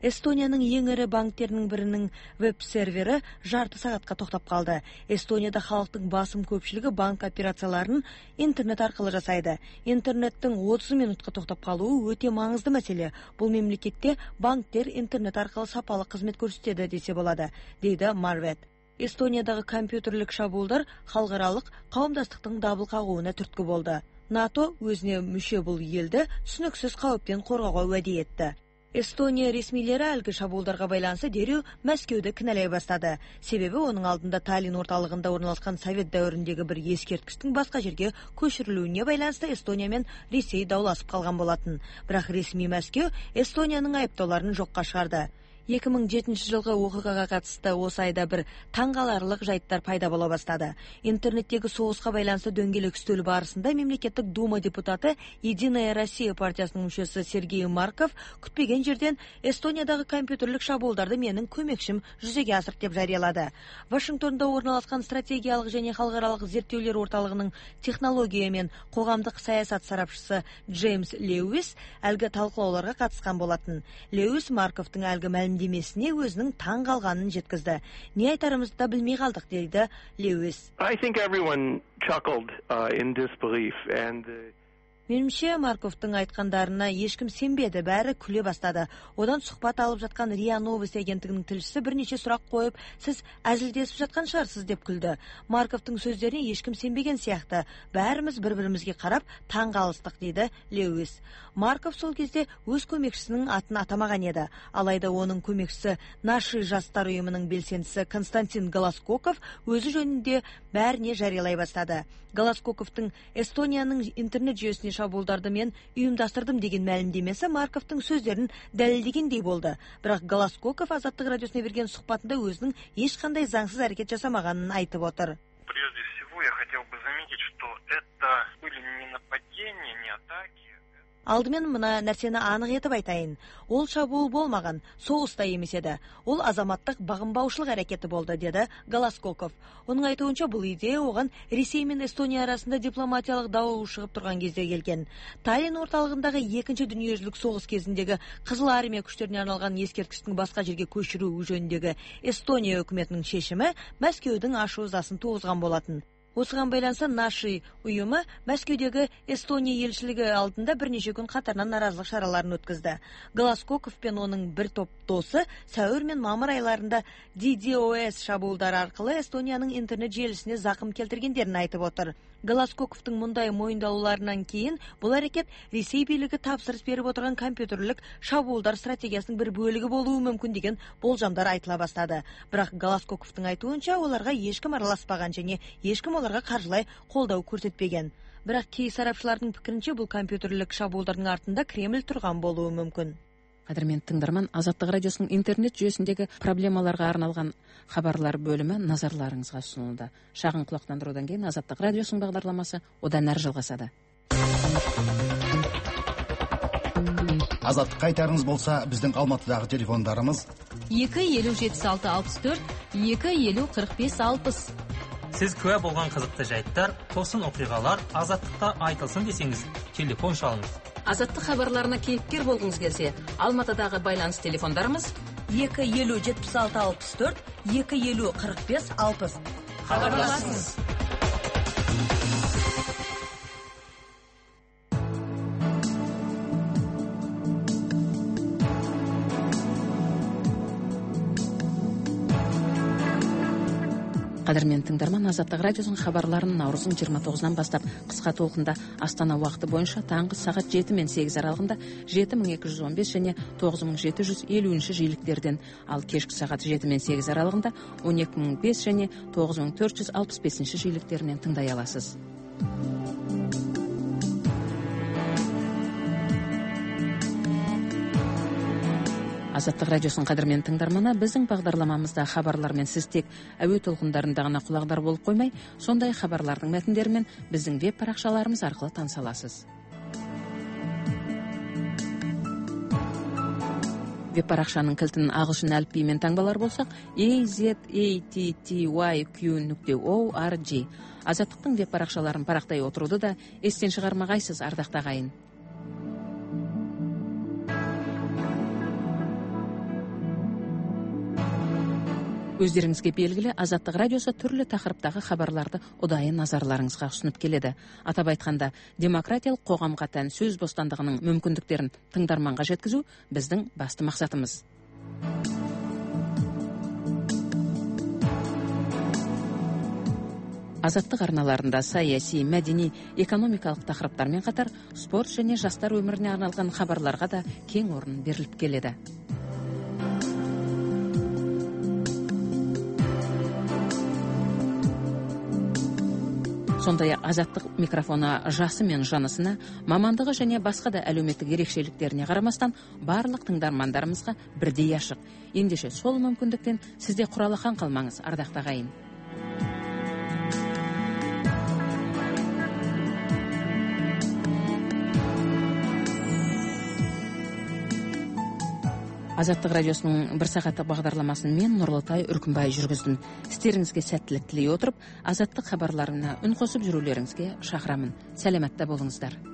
Эстонияның ең ірі банктерінің бірінің веб-сервері жарты сағатқа тоқтап қалды. Эстонияда халықтың басым көпшілігі банк операцияларын интернет арқылы жасайды. Интернеттің отыз минутқа тоқтап қалуы өте маңызды мәселе. Бұл мемлекетте банктер интернет арқылы сапалы қызмет көрсетеді десе болады, дейді Марвет. Эстониядағы компьютерлік шабуылдар халықаралық қауымдастықтың дабыл қағуына түрткі болды. НАТО өзіне мүше бұл елді түсініксіз қауіптен қорғауға уәде етті. Эстония ресмилері әлгі шабуылдарға байланысты дереу Мәскеуді кінәлай бастады. Себебі оның алдында Таллин орталығында орналасқан совет дәуіріндегі бір ескерткіштің басқа жерге көшірілуіне байланысты Эстония мен Ресей дауласып қалған болатын. Бірақ ресми Мәскеу Эстонияның айыптауларын жоққа шығарды. екі мың жетінші жылғы оқиғаға қатысты осы айда бір таңғаларлық жайттар пайда бола бастады. Интернеттегі соғысқа байланысты дөңгелек үстел барысында мемлекеттік дума депутаты Единая Россия партиясының мүшесі Сергей Марков күтпеген жерден Эстониядағы компьютерлік шабуылдарды менің көмекшім жүзеге асырды деп жариялады. Вашингтонда орналасқан стратегиялық және халықаралық зерттеулер орталығының технология мен қоғамдық саясат сарапшысы Джеймс Леуис әлгі талқылауларға қатысқан болатын. Леуис Марковтың әлгі мәлімдемесіне өзінің таң қалғанын жеткізді. Не айтарымызды да білмей қалдық, дейді Леуис. I think everyone chuckled uh, in disbelief and uh... Меніңше Марковтың айтқандарына ешкім сенбеді, бәрі күле бастады. Одан сұхбат алып жатқан РИА Новости агенттігінің тілшісі бірнеше сұрақ қойып, сіз әзілдесіп жатқан шығарсыз деп күлді. Марковтың сөздеріне ешкім сенбеген сияқты. Бәріміз бір-бірімізге қарап таң қалыстық, дейді Леуис. Марков сол кезде өз көмекшісінің атын атамаған еді. Алайда оның көмекшісі Наши жастар ұйымының белсендісі Константин Голоскоков өзі жөнінде бәріне жариялай бастады. Голоскоковтың Эстонияның интернет жүйесіне шабуылдарды мен ұйымдастырдым деген мәлімдемесі Марковтың сөздерін дәлелдегендей болды. Бірақ Голоскоков Азаттық радиосына берген сұхбатында өзінің ешқандай заңсыз әрекет жасамағанын айтып отыр. Прежде всего, я хотел бы заметить, что это были не нападения, не атаки. Алдымен мына нәрсені анық етіп айтайын. Ол шабуыл болмаған, соғыста емес еді. Ол азаматтық бағынбаушылық әрекеті болды, деді Голоскоков. Оның айтуынша бұл идея оған Ресей мен Эстония арасында дипломатиялық дау шығып тұрған кезде келген. Таллин орталығындағы екінші дүниежүзілік соғыс кезіндегі Қызыл армия күштеріне арналған ескерткіштің басқа жерге көшіру жөніндегі Эстония үкіметінің шешімі Мәскеудің ашу-ызасын туғызған болатын. Осыған байланысты Наши ұйымы Мәскеудегі Эстония елшілігі алдында бірнеше күн қатарынан наразылық шараларын өткізді. Голоскоков пен оның бір топ досы сәуір мен мамыр айларында ди ди о эс шабуылдары арқылы Эстонияның интернет желісіне зақым келтіргендерін айтып отыр. Голоскоковтың мұндай мойындауларынан кейін бұл әрекет Ресей билігі тапсырыс беріп отырған компьютерлік шабуылдар стратегиясының бір бөлігі болуы мүмкін деген болжамдар айтыла бастады. Бірақ Голоскоковтың айтуынша оларға ешкім араласпаған және ешкім оларға қаржылай қолдау көрсетпеген. Бірақ кей сарапшылардың пікірінше бұл компьютерлік шабуылдардың артында Кремль тұрған болуы мүмкін. Қадірменді тыңдарман, Азаттық радиосының интернет жүйесіндегі проблемаларға арналған хабарлар бөлімі назарларыңызға ұсынылды. Шағын құлақтандырудан кейін Азаттық радиосының бағдарламасы одан әрі жалғасады. Азаттық айтарыңыз болса, біздің Алматыдағы телефондарымыз екі елу жетпіс алты алпыс төрт, екі елу қырық бес алпыс. Сіз куә болған қызықты жайттар, тосын оқиғалар Азаттықта айтылсын десеңіз, телефон шалыңыз. Азаттық хабарларына кейіпкер болғыңыз келсе, Алматыдағы байланыс телефондарымыз екі елу жетпіс алты алпыс төрт, екі елу қырық бес алпыс. Хабарласыңыз. Қадірмен тыңдарман, Азаттық радиосының хабарларын наурыздың жиырма тоғызынан бастап қысқа толқында Астана уақыты бойынша таңғы сағат жеті мен сегіз аралығында жеті мың екі жүз он бес және тоғыз мың жеті жүз елуінші жиіліктерден, ал кешкі сағат жеті мен сегіз аралығында он екі мың бес және тоғыз мың төрт жүз алпыс бесінші жиіліктерінен тыңдай аласыз. Азаттық радиосын қадірмен тыңдарманы, біздің бағдарламамызда хабарлармен сіз тек әуе толқындарында ғана құлағдар болып қоймай, сондай хабарлардың мәтіндерімен біздің веб парақшаларымыз арқылы таныса аласыз. Веб парақшаның кілтін ағылшын әліпбиімен таңбалар болсақ, a z a t t y q нүкте org. Азаттықтың веб парақшаларын парақтай отыруды да естен шығармағайсыз, ардақты ағайын. Өздеріңізге белгілі, Азаттық радиосы түрлі тақырыптағы хабарларды ұдайы назарларыңызға ұсынып келеді. Атап айтқанда, демократиялық қоғамға тән сөз бостандығының мүмкіндіктерін тыңдарманға жеткізу біздің басты мақсатымыз. Азаттық арналарында саяси, мәдени, экономикалық тақырыптармен қатар спорт және жастар өміріне арналған хабарларға да кең орын беріліп келеді. Сондай Азаттық микрофоны жасы мен жанысына, мамандығы және басқа да әлеуметтік ерекшеліктеріне қарамастан барлық тыңдармандарымызға бірдей ашық. Ендеше сол мүмкіндіктен сізде құралақан қалмаңыз, ардақты ағайын. Азаттық радиосының бір сағаттық бағдарламасын мен Нұрлытай Үркімбай жүргіздім. Сіздеріңізге сәттілік тілей отырып, Азаттық хабарларына үн қосып жүрулеріңізге шақырамын. Сәлеметте болыңыздар.